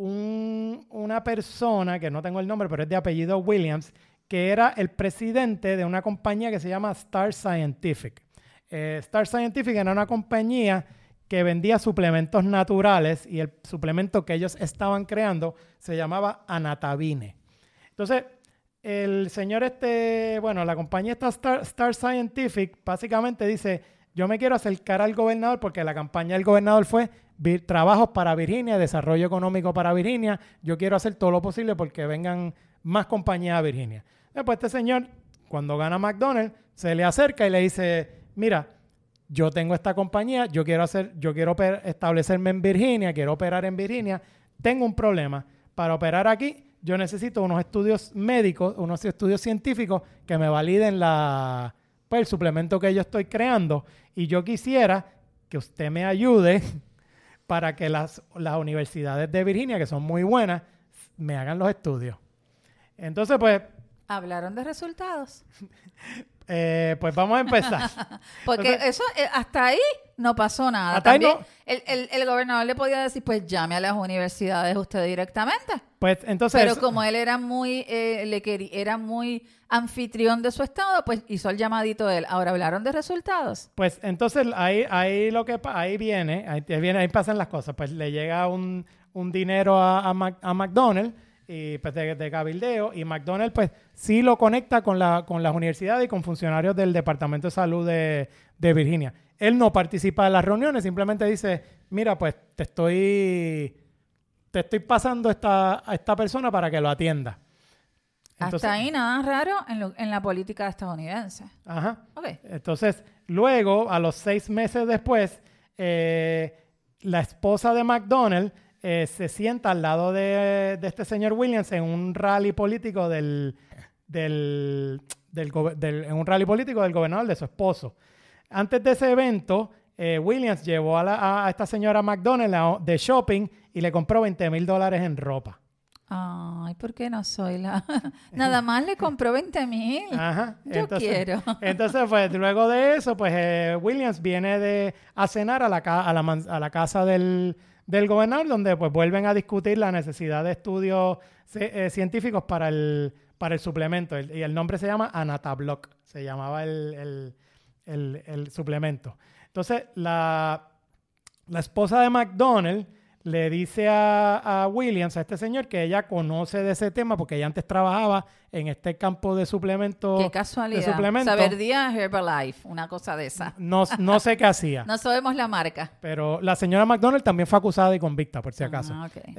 una persona, que no tengo el nombre, pero es de apellido Williams, que era el presidente de una compañía que se llama Star Scientific. Star Scientific era una compañía que vendía suplementos naturales y el suplemento que ellos estaban creando se llamaba Anatabine. Entonces, el señor la compañía Star Scientific básicamente dice, yo me quiero acercar al gobernador porque la campaña del gobernador fue trabajos para Virginia, desarrollo económico para Virginia, yo quiero hacer todo lo posible porque vengan más compañías a Virginia. Después este señor, cuando gana McDonnell, se le acerca y le dice, mira, yo tengo esta compañía, yo quiero establecerme en Virginia, quiero operar en Virginia, tengo un problema. Para operar aquí, yo necesito unos estudios médicos, unos estudios científicos que me validen el suplemento que yo estoy creando. Y yo quisiera que usted me ayude para que las universidades de Virginia, que son muy buenas, me hagan los estudios. Entonces, pues... ¿Hablaron de resultados? Pues vamos a empezar. Porque eso, hasta ahí no pasó nada. Hasta También no. El gobernador le podía decir, pues llame a las universidades usted directamente. Pues entonces... Pero como él era muy anfitrión de su estado, pues hizo el llamadito de él. Ahora, ¿hablaron de resultados? Pues entonces ahí pasan las cosas. Pues le llega un dinero a McDonnell y pues de cabildeo, y McDonnell pues sí lo conecta con las universidades y con funcionarios del Departamento de Salud de Virginia. Él no participa en las reuniones, simplemente dice, mira, pues te estoy pasando a esta persona para que lo atienda. Entonces, hasta ahí nada raro en la política estadounidense. Ajá. Okay. Entonces, luego, a los 6 meses después, la esposa de McDonnell se sienta al lado de este señor Williams en un rally político en un rally político del gobernador de su esposo. Antes de ese evento, Williams llevó a esta señora McDonnell de shopping y le compró $20,000 en ropa. Ay, ¿por qué no soy la...? Nada más le compró 20,000. Ajá. Entonces, quiero. Entonces, pues, luego de eso, pues, Williams viene a cenar a la casa del gobernador, donde, pues, vuelven a discutir la necesidad de estudios científicos para el suplemento. Y el nombre se llama Anatablock. Se llamaba el suplemento. Entonces, la esposa de McDonnell le dice a Williams, a este señor, que ella conoce de ese tema porque ella antes trabajaba en este campo de suplementos. Qué casualidad. Saber día Herbalife, una cosa de esa. No sé qué hacía. No sabemos la marca. Pero la señora McDonnell también fue acusada y convicta, por si acaso. Okay.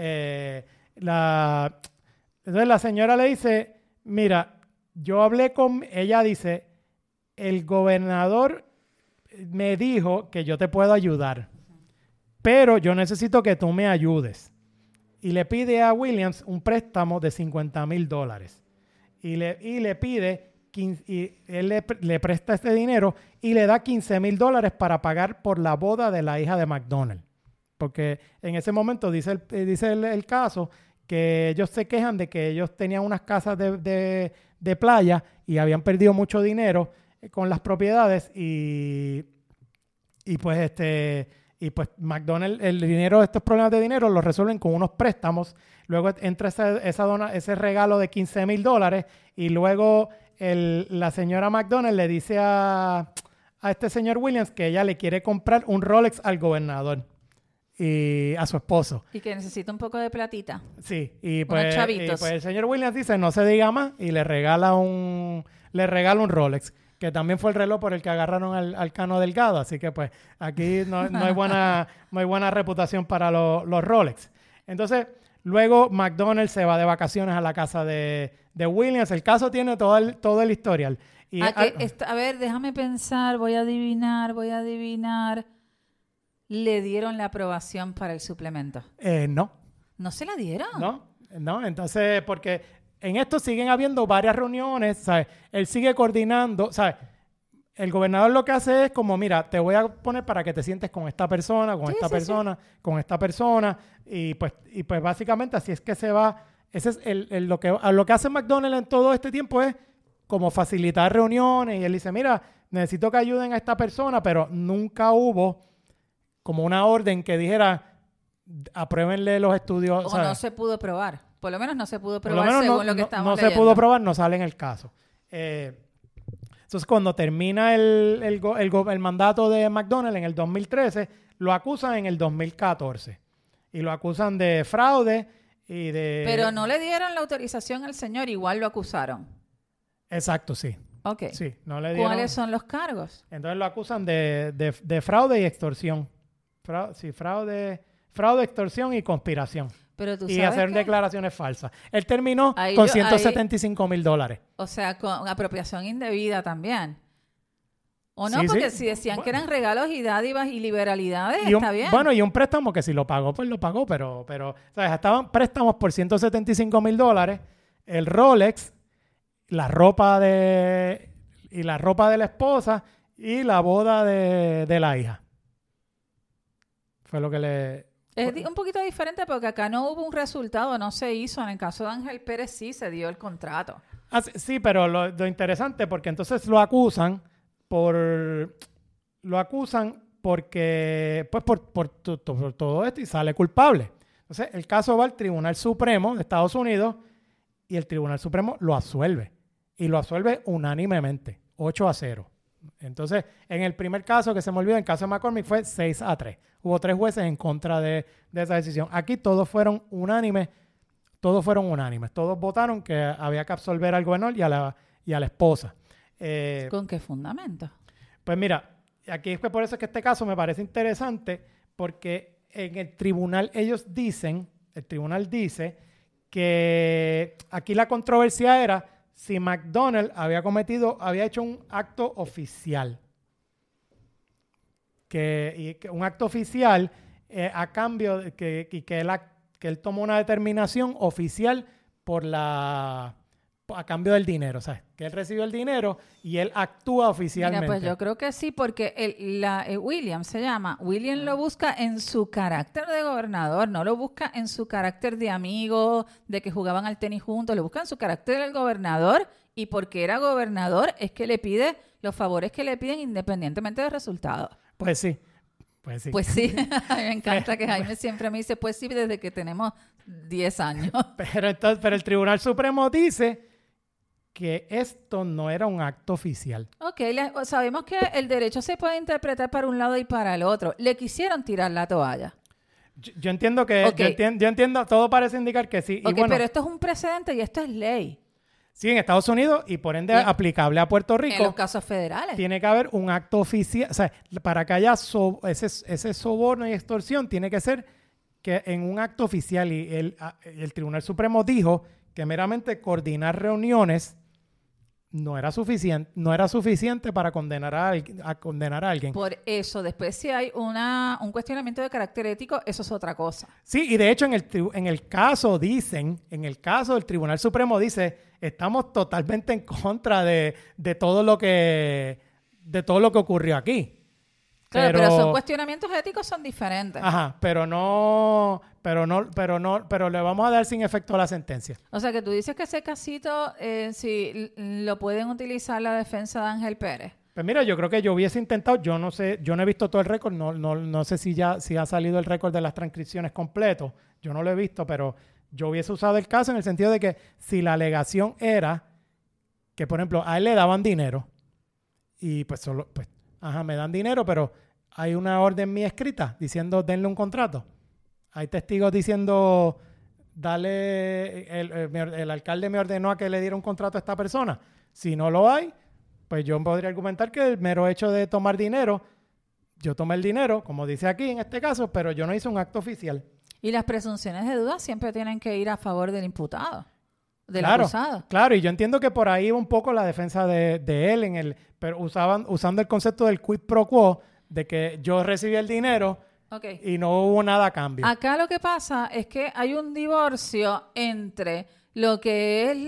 Entonces la señora le dice, mira, ella dice, el gobernador me dijo que yo te puedo ayudar, pero yo necesito que tú me ayudes. Y le pide a Williams un préstamo de $50,000. Y le pide, y él le presta este dinero y le da $15,000 para pagar por la boda de la hija de McDonnell. Porque en ese momento dice el caso que ellos se quejan de que ellos tenían unas casas de playa y habían perdido mucho dinero con las propiedades y pues McDonald's, el dinero, estos problemas de dinero los resuelven con unos préstamos. Luego entra ese regalo de $15,000 y luego la señora McDonald le dice a este señor Williams que ella le quiere comprar un Rolex al gobernador y a su esposo. Y que necesita un poco de platita. Sí, y unos chavitos. el señor Williams dice no se diga más y le regala un Rolex, que también fue el reloj por el que agarraron al Cano Delgado, así que pues aquí no hay buena reputación para los Rolex. Entonces, luego McDonald's se va de vacaciones a la casa de Williams. El caso tiene todo el historial. Y a ver, déjame pensar, voy a adivinar. ¿Le dieron la aprobación para el suplemento? No. ¿No se la dieron? No, entonces, porque en esto siguen habiendo varias reuniones, ¿sabes? Él sigue coordinando, ¿sabes? El gobernador lo que hace es como, mira, te voy a poner para que te sientes con esta persona, con esta persona, y pues básicamente así es que se va. Ese es lo que hace McDonald's en todo este tiempo es como facilitar reuniones, y él dice, mira, necesito que ayuden a esta persona, pero nunca hubo como una orden que dijera, apruébenle los estudios. O ¿sabes? no se pudo probar. Por lo menos no se pudo probar según lo que estamos leyendo. No se pudo probar, no sale en el caso. Entonces, cuando termina el mandato de McDonald's en el 2013, lo acusan en el 2014. Y lo acusan de fraude y de... Pero no le dieron la autorización al señor, igual lo acusaron. Exacto, sí. Ok. Sí, no le dieron... ¿Cuáles son los cargos? Entonces lo acusan de fraude y extorsión. Fraude, extorsión y conspiración. Pero tú y sabes hacer que declaraciones falsas. Él terminó con $175,000. O sea, con apropiación indebida también. ¿O no? Sí, porque sí. si decían que eran regalos y dádivas y liberalidades, y está bien. Bueno, y un préstamo que si lo pagó, pues lo pagó, pero ¿sabes? Estaban préstamos por $175,000, el Rolex, la ropa de la esposa y la boda de la hija. Fue lo que le... Es un poquito diferente porque acá no hubo un resultado, no se hizo. En el caso de Ángel Pérez sí se dio el contrato. Sí, pero lo interesante, porque entonces lo acusan porque pues por todo esto y sale culpable. Entonces el caso va al Tribunal Supremo de Estados Unidos y el Tribunal Supremo lo absuelve. Y lo absuelve unánimemente, 8-0. Entonces, en el primer caso que se me olvidó, en el caso de McCormick, fue 6-3. Hubo 3 jueces en contra de esa decisión. Aquí todos fueron unánimes. Todos votaron que había que absolver al gobernador y a la esposa. ¿Con qué fundamento? Pues mira, aquí es que por eso es que este caso me parece interesante, porque en el tribunal el tribunal dice que aquí la controversia era si McDonald's había hecho un acto oficial. Un acto oficial a cambio de que él tomó una determinación oficial a cambio del dinero, o sea, que él recibió el dinero y él actúa oficialmente. Mira, pues yo creo que sí, porque William lo busca en su carácter de gobernador, no lo busca en su carácter de amigo, de que jugaban al tenis juntos, lo busca en su carácter del gobernador, y porque era gobernador es que le pide los favores que le piden independientemente del resultado. Pues sí. Pues sí, a mí me encanta que Jaime siempre me dice, pues sí, desde que tenemos 10 años. Pero el Tribunal Supremo dice que esto no era un acto oficial. Ok, sabemos que el derecho se puede interpretar para un lado y para el otro. Le quisieron tirar la toalla. Yo entiendo que... Okay. Yo entiendo, todo parece indicar que sí. Ok, pero esto es un precedente y esto es ley. Sí, en Estados Unidos y por ende aplicable a Puerto Rico. En los casos federales. Tiene que haber un acto oficial. O sea, para que haya ese soborno y extorsión, tiene que ser que en un acto oficial. Y el Tribunal Supremo dijo que meramente coordinar reuniones no era suficiente para condenar a alguien. Por eso, después si hay un cuestionamiento de carácter ético, eso es otra cosa. Sí, y de hecho en el caso del Tribunal Supremo dice, estamos totalmente en contra de todo lo que ocurrió aquí. Claro, pero son cuestionamientos éticos, son diferentes. Ajá, pero le vamos a dar sin efecto a la sentencia. O sea, que tú dices que ese casito, si lo pueden utilizar la defensa de Ángel Pérez. Pues mira, yo creo que yo hubiese intentado, yo no sé, yo no he visto todo el récord, no sé si ha salido el récord de las transcripciones completo, yo no lo he visto, pero yo hubiese usado el caso en el sentido de que si la alegación era que, por ejemplo, a él le daban dinero y pues me dan dinero, pero hay una orden mía escrita diciendo denle un contrato. Hay testigos diciendo el alcalde me ordenó a que le diera un contrato a esta persona. Si no lo hay, pues yo podría argumentar que el mero hecho de tomar dinero, yo tomé el dinero, como dice aquí en este caso, pero yo no hice un acto oficial. Y las presunciones de duda siempre tienen que ir a favor del imputado, del acusado. Claro, y yo entiendo que por ahí un poco la defensa de él, pero usando el concepto del quid pro quo, de que yo recibí el dinero y no hubo nada a cambio. Acá lo que pasa es que hay un divorcio entre lo que es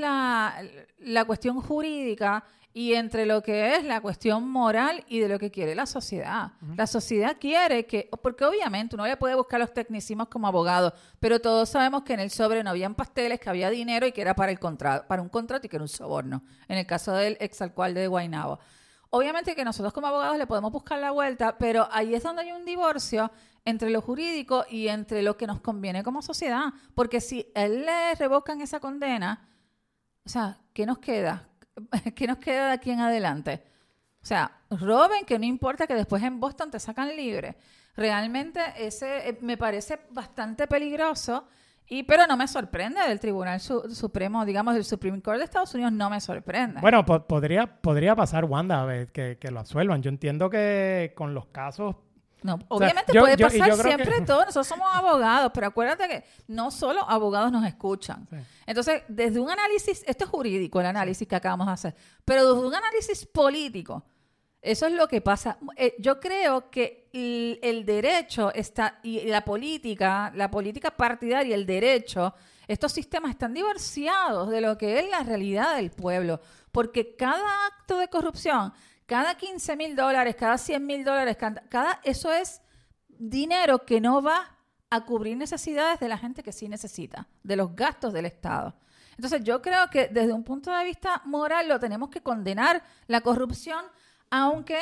la cuestión jurídica y entre lo que es la cuestión moral y de lo que quiere la sociedad. Uh-huh. La sociedad quiere porque obviamente uno le puede buscar los tecnicismos como abogado, pero todos sabemos que en el sobre no habían pasteles, que había dinero y que era para un contrato y que era un soborno, en el caso del exalcalde de Guaynabo. Obviamente que nosotros como abogados le podemos buscar la vuelta, pero ahí es donde hay un divorcio entre lo jurídico y entre lo que nos conviene como sociedad, porque si a él le revocan esa condena, o sea, ¿qué nos queda? ¿Qué nos queda de aquí en adelante? O sea, roben, que no importa que después en Boston te sacan libre. Realmente ese me parece bastante peligroso, pero no me sorprende del Tribunal Supremo, digamos, del Supreme Court de Estados Unidos, no me sorprende. Bueno, podría pasar, Wanda, a ver, que lo absuelvan. Yo entiendo que con los casos... No, obviamente puede pasar siempre todo. Nosotros somos abogados, pero acuérdate que no solo abogados nos escuchan. Sí. Entonces, desde un análisis, esto es jurídico, el análisis que acabamos de hacer, pero desde un análisis político, eso es lo que pasa. Yo creo que el derecho está, y la política partidaria, el derecho, estos sistemas están divorciados de lo que es la realidad del pueblo, porque cada acto de corrupción, cada $15,000, cada $100,000, eso es dinero que no va a cubrir necesidades de la gente que sí necesita, de los gastos del Estado. Entonces yo creo que desde un punto de vista moral lo tenemos que condenar, la corrupción, aunque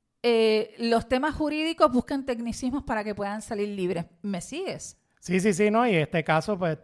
los temas jurídicos buscan tecnicismos para que puedan salir libres. ¿Me sigues? Sí, no, y este caso, pues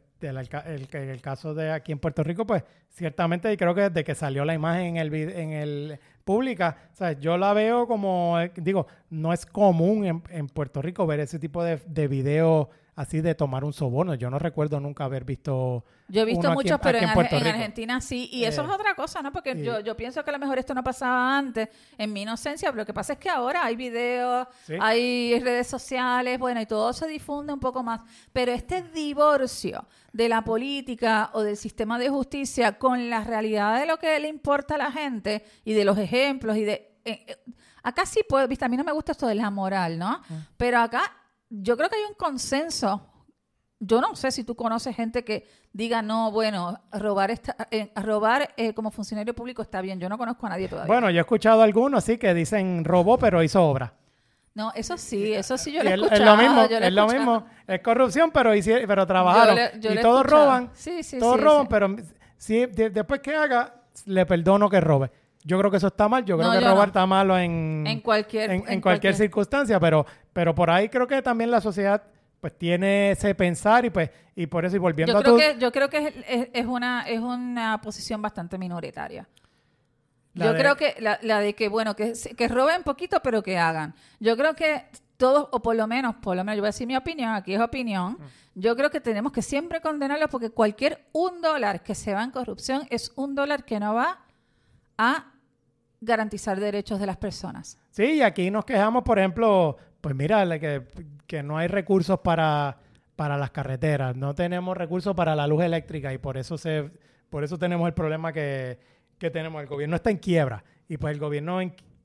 el caso de aquí en Puerto Rico, pues ciertamente, y creo que desde que salió la imagen en el pública, o sea, yo la veo como, digo, no es común en Puerto Rico ver ese tipo de video así de tomar un soborno. Yo no recuerdo nunca haber visto. Yo he visto muchos, pero en Argentina sí. Y eso es otra cosa, ¿no? Porque yo pienso que a lo mejor esto no pasaba antes, en mi inocencia, pero lo que pasa es que ahora hay videos, hay redes sociales, bueno, y todo se difunde un poco más. Pero este divorcio de la política o del sistema de justicia con la realidad de lo que le importa a la gente y de los ejemplos y de... acá sí puedo, viste, a mí no me gusta esto de la moral, ¿no? Pero acá yo creo que hay un consenso. Yo no sé si tú conoces gente que diga, no, bueno, robar como funcionario público está bien. Yo no conozco a nadie todavía. Bueno, yo he escuchado algunos, sí, que dicen robó, pero hizo obra. No, eso sí yo lo he escuchado. Es lo mismo. Es corrupción, pero trabajaron. Y todos roban. Todos roban, pero si después que haga, le perdono que robe. Yo creo que eso está mal. Yo creo que robar está malo en cualquier circunstancia, pero por ahí creo que también la sociedad pues tiene ese pensar y por eso, y volviendo yo creo que es una posición bastante minoritaria. Creo que la de que, bueno, que roben poquito, pero que hagan. Yo creo que todos, o por lo menos yo voy a decir mi opinión, aquí es opinión, yo creo que tenemos que siempre condenarlo porque cualquier $1 que se va en corrupción es $1 que no va a garantizar derechos de las personas. Sí, y aquí nos quejamos, por ejemplo, pues mira, que no hay recursos para las carreteras, no tenemos recursos para la luz eléctrica y por eso tenemos el problema que tenemos. El gobierno está en quiebra y pues el gobierno,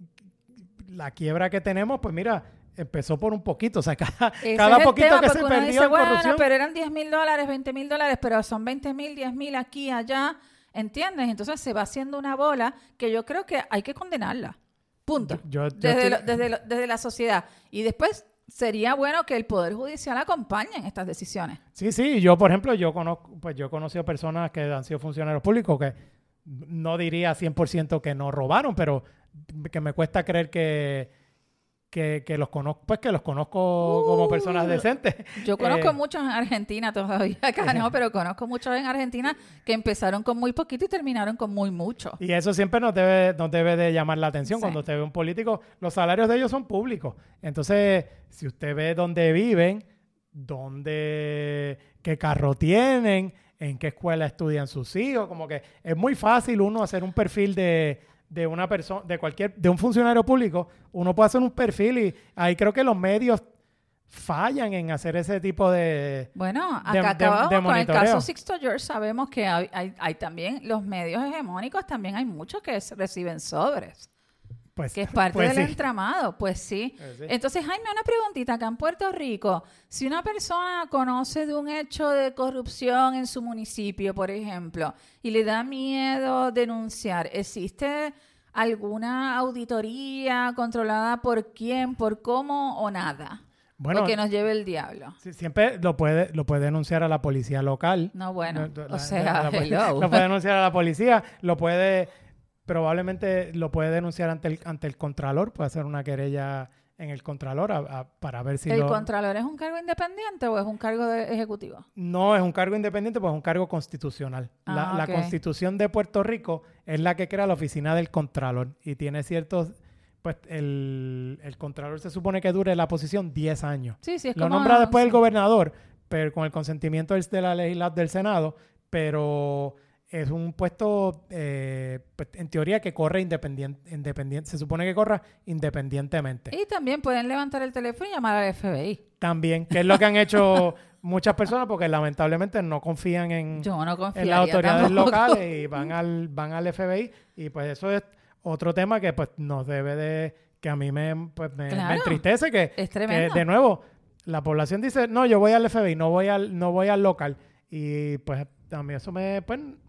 la quiebra que tenemos, pues mira, empezó por un poquito, o sea, cada poquito que se perdió en corrupción. Bueno, pero eran $10,000, $20,000, pero son 20,000, 10,000 aquí, allá, ¿entiendes? Entonces se va haciendo una bola que yo creo que hay que condenarla. Punto. Estoy- Desde la sociedad. Y después sería bueno que el Poder Judicial acompañe en estas decisiones. Sí, yo, por ejemplo, yo he conocido personas que han sido funcionarios públicos que no diría 100% que no robaron, pero que me cuesta creer que los conozco, pues que los conozco como personas decentes. Yo conozco muchos en Argentina todavía, acá no, pero conozco muchos en Argentina que empezaron con muy poquito y terminaron con muy mucho. Y eso siempre nos debe de llamar la atención. Sí. Cuando usted ve un político, los salarios de ellos son públicos. Entonces, si usted ve dónde viven, qué carro tienen, en qué escuela estudian sus hijos, como que es muy fácil uno hacer un perfil de una persona, de un funcionario público. Uno puede hacer un perfil y ahí creo que los medios fallan en hacer ese tipo de... Bueno, acá acabamos de con el monitoreo. caso Sixto George, sabemos que hay también los medios hegemónicos, también hay muchos que reciben sobres, Pues, que es parte pues del sí. entramado, pues sí. Sí. Entonces, Jaime, una preguntita, acá en Puerto Rico, si una persona conoce de un hecho de corrupción en su municipio, por ejemplo, y le da miedo denunciar, ¿existe alguna auditoría controlada por quién, por cómo o nada? Bueno, O que nos lleve el diablo. sí, siempre lo puede denunciar a la policía local. No, bueno, La policía. hello. Lo puede denunciar a la policía, probablemente lo puede denunciar ante el Contralor, puede hacer una querella en el Contralor para ver si ¿El Contralor es un cargo independiente o es un cargo ejecutivo? No es un cargo independiente, pues es un cargo constitucional. La ok. Constitución de Puerto Rico es la que crea la oficina del Contralor y tiene ciertos... Pues el Contralor se supone que dure la posición 10 años. Sí, es Lo como... nombra después el sí. gobernador, pero con el consentimiento de la legislatura del Senado, pero es un puesto, pues, en teoría, que corre independiente. Se supone que corra independientemente. Y también pueden levantar el teléfono y llamar al FBI. También, que es lo que han hecho muchas personas, porque lamentablemente no confían en Yo no las confiaría autoridades tampoco. locales y van al FBI, y pues eso es otro tema que pues nos debe de... que a mí me Claro. entristece, que Es tremendo. de nuevo la población dice, no, yo voy al FBI, no voy al local, y pues a mí eso me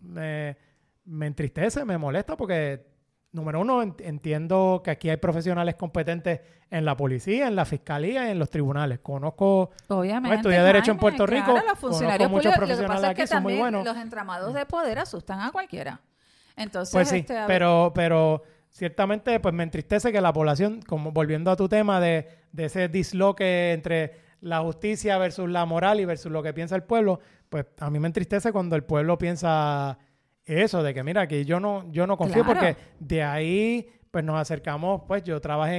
entristece, me molesta, porque número uno, entiendo que aquí hay profesionales competentes en la policía, en la fiscalía y en los tribunales. Conozco, Obviamente. estudié Derecho en Jaime, Puerto claro, Rico, los funcionarios conozco muchos públicos. Lo que profesionales pasa es que aquí, son muy también buenos. los entramados de poder asustan a cualquiera. Entonces, Pues sí, a ver, pero ciertamente pues me entristece que la población, como volviendo a tu tema de ese disloque entre la justicia versus la moral y versus lo que piensa el pueblo, pues a mí me entristece cuando el pueblo piensa eso, de que mira, que yo no confío, Claro. porque de ahí pues nos acercamos, pues yo trabajé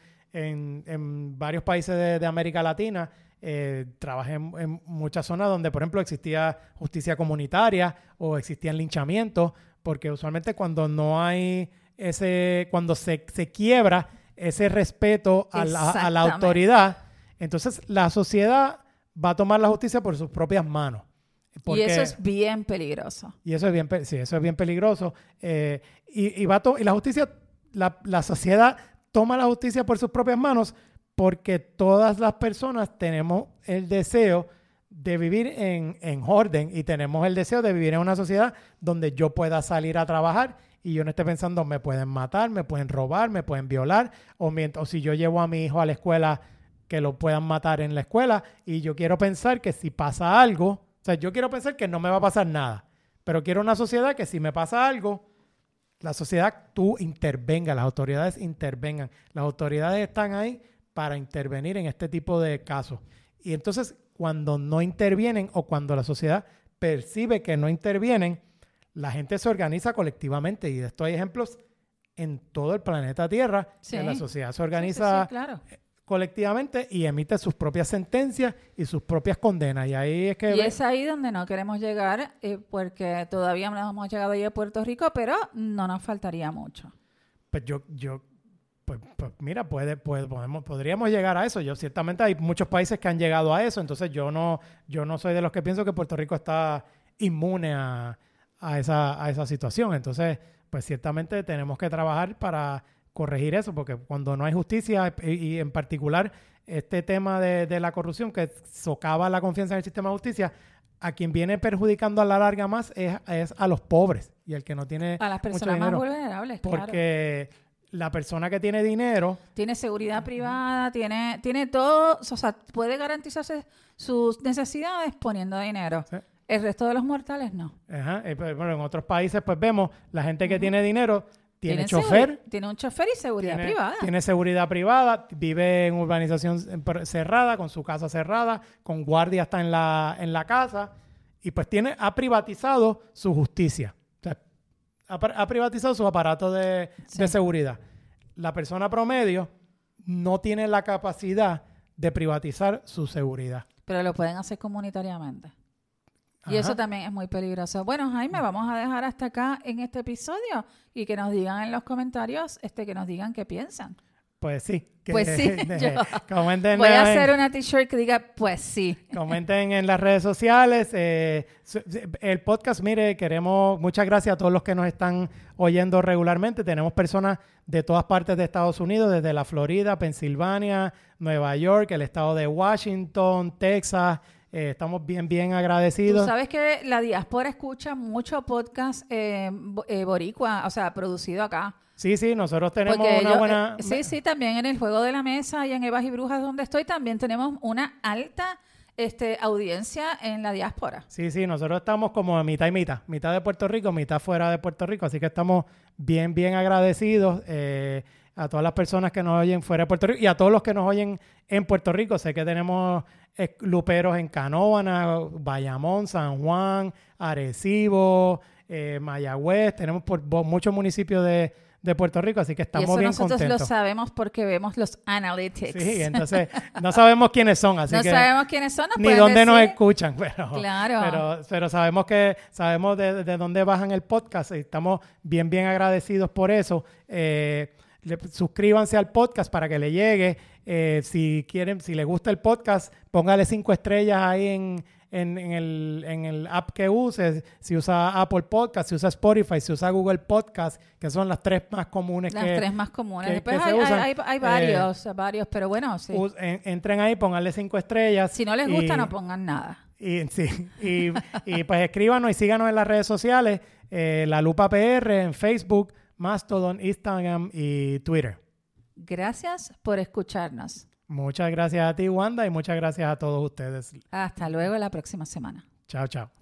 en varios países de América Latina, trabajé en muchas zonas donde, por ejemplo, existía justicia comunitaria o existían linchamientos, porque usualmente cuando no hay cuando se quiebra ese respeto a la Exactamente. autoridad, entonces la sociedad va a tomar la justicia por sus propias manos. y eso es bien peligroso. Y eso es bien, sí, eso es bien peligroso. Y la justicia, la sociedad toma la justicia por sus propias manos, porque todas las personas tenemos el deseo de vivir en orden, y tenemos el deseo de vivir en una sociedad donde yo pueda salir a trabajar y yo no esté pensando, me pueden matar, me pueden robar, me pueden violar, o si yo llevo a mi hijo a la escuela, que lo puedan matar en la escuela. Y yo quiero pensar que si pasa algo, o sea, yo quiero pensar que no me va a pasar nada, pero quiero una sociedad que si me pasa algo, la sociedad intervenga, las autoridades intervengan. Las autoridades están ahí para intervenir en este tipo de casos. Y entonces, cuando no intervienen, o cuando la sociedad percibe que no intervienen, la gente se organiza colectivamente. Y de esto hay ejemplos en todo el planeta Tierra, Sí. que la sociedad se organiza Sí, claro. colectivamente y emite sus propias sentencias y sus propias condenas. Y ahí es que... Y es ahí donde no queremos llegar, porque todavía no hemos llegado ahí a Puerto Rico, pero no nos faltaría mucho. Pues pues mira, podríamos llegar a eso. Ciertamente hay muchos países que han llegado a eso, entonces yo no soy de los que pienso que Puerto Rico está inmune a esa situación. Entonces, pues ciertamente tenemos que trabajar para corregir eso, porque cuando no hay justicia, y en particular este tema de la corrupción que socava la confianza en el sistema de justicia, a quien viene perjudicando a la larga más es a los pobres y al que no tiene A las mucho personas más dinero. vulnerables, claro. Porque la persona que tiene dinero... Tiene seguridad privada, tiene todo, o sea, puede garantizarse sus necesidades poniendo dinero. Sí. El resto de los mortales no. Ajá. Bueno, en otros países pues vemos la gente que tiene dinero, tiene chofer. Tiene un chofer y seguridad privada. Tiene seguridad privada, vive en urbanización cerrada, con su casa cerrada, con guardia hasta en la casa, y pues ha privatizado su justicia. O sea, ha privatizado su aparato de seguridad. La persona promedio no tiene la capacidad de privatizar su seguridad. Pero lo pueden hacer comunitariamente. Y Ajá. eso también es muy peligroso. Bueno, Jaime, vamos a dejar hasta acá en este episodio y que nos digan en los comentarios, que nos digan qué piensan. Pues sí. Pues sí. Comenten Voy a hacer una t-shirt que diga, pues sí. Comenten en las redes sociales. El podcast, mire, muchas gracias a todos los que nos están oyendo regularmente. Tenemos personas de todas partes de Estados Unidos, desde la Florida, Pensilvania, Nueva York, el estado de Washington, Texas. Estamos bien agradecidos. Tú sabes que la diáspora escucha mucho podcast boricua, o sea, producido acá. Sí, nosotros tenemos porque una buena... Sí, también en el Juego de la Mesa y en Evas y Brujas donde estoy también tenemos una alta audiencia en la diáspora. Sí, nosotros estamos como mitad y mitad. Mitad de Puerto Rico, mitad fuera de Puerto Rico. Así que estamos bien agradecidos a todas las personas que nos oyen fuera de Puerto Rico y a todos los que nos oyen en Puerto Rico. Sé que tenemos luperos en Canóvana, Bayamón, San Juan, Arecibo, Mayagüez. Tenemos por muchos municipios de Puerto Rico, así que estamos bien contentos. Nosotros lo sabemos porque vemos los analytics. Sí, entonces no sabemos quiénes son, así que... No sabemos quiénes son, ni dónde nos escuchan, claro. pero sabemos de dónde bajan el podcast y estamos bien agradecidos por eso. Suscríbanse al podcast para que le llegue. Si les gusta el podcast, póngale 5 estrellas ahí en el app que uses. Si usa Apple Podcast, si usa Spotify, si usa Google Podcast, que son las 3 más comunes. Después hay varios, pero bueno, sí. Entren ahí, pónganle 5 estrellas. Si no les gusta, no pongan nada. Y pues escríbanos y síganos en las redes sociales. La Lupa PR en Facebook, Mastodon, Instagram y Twitter. Gracias por escucharnos. Muchas gracias a ti, Wanda, y muchas gracias a todos ustedes. Hasta luego la próxima semana. Chao.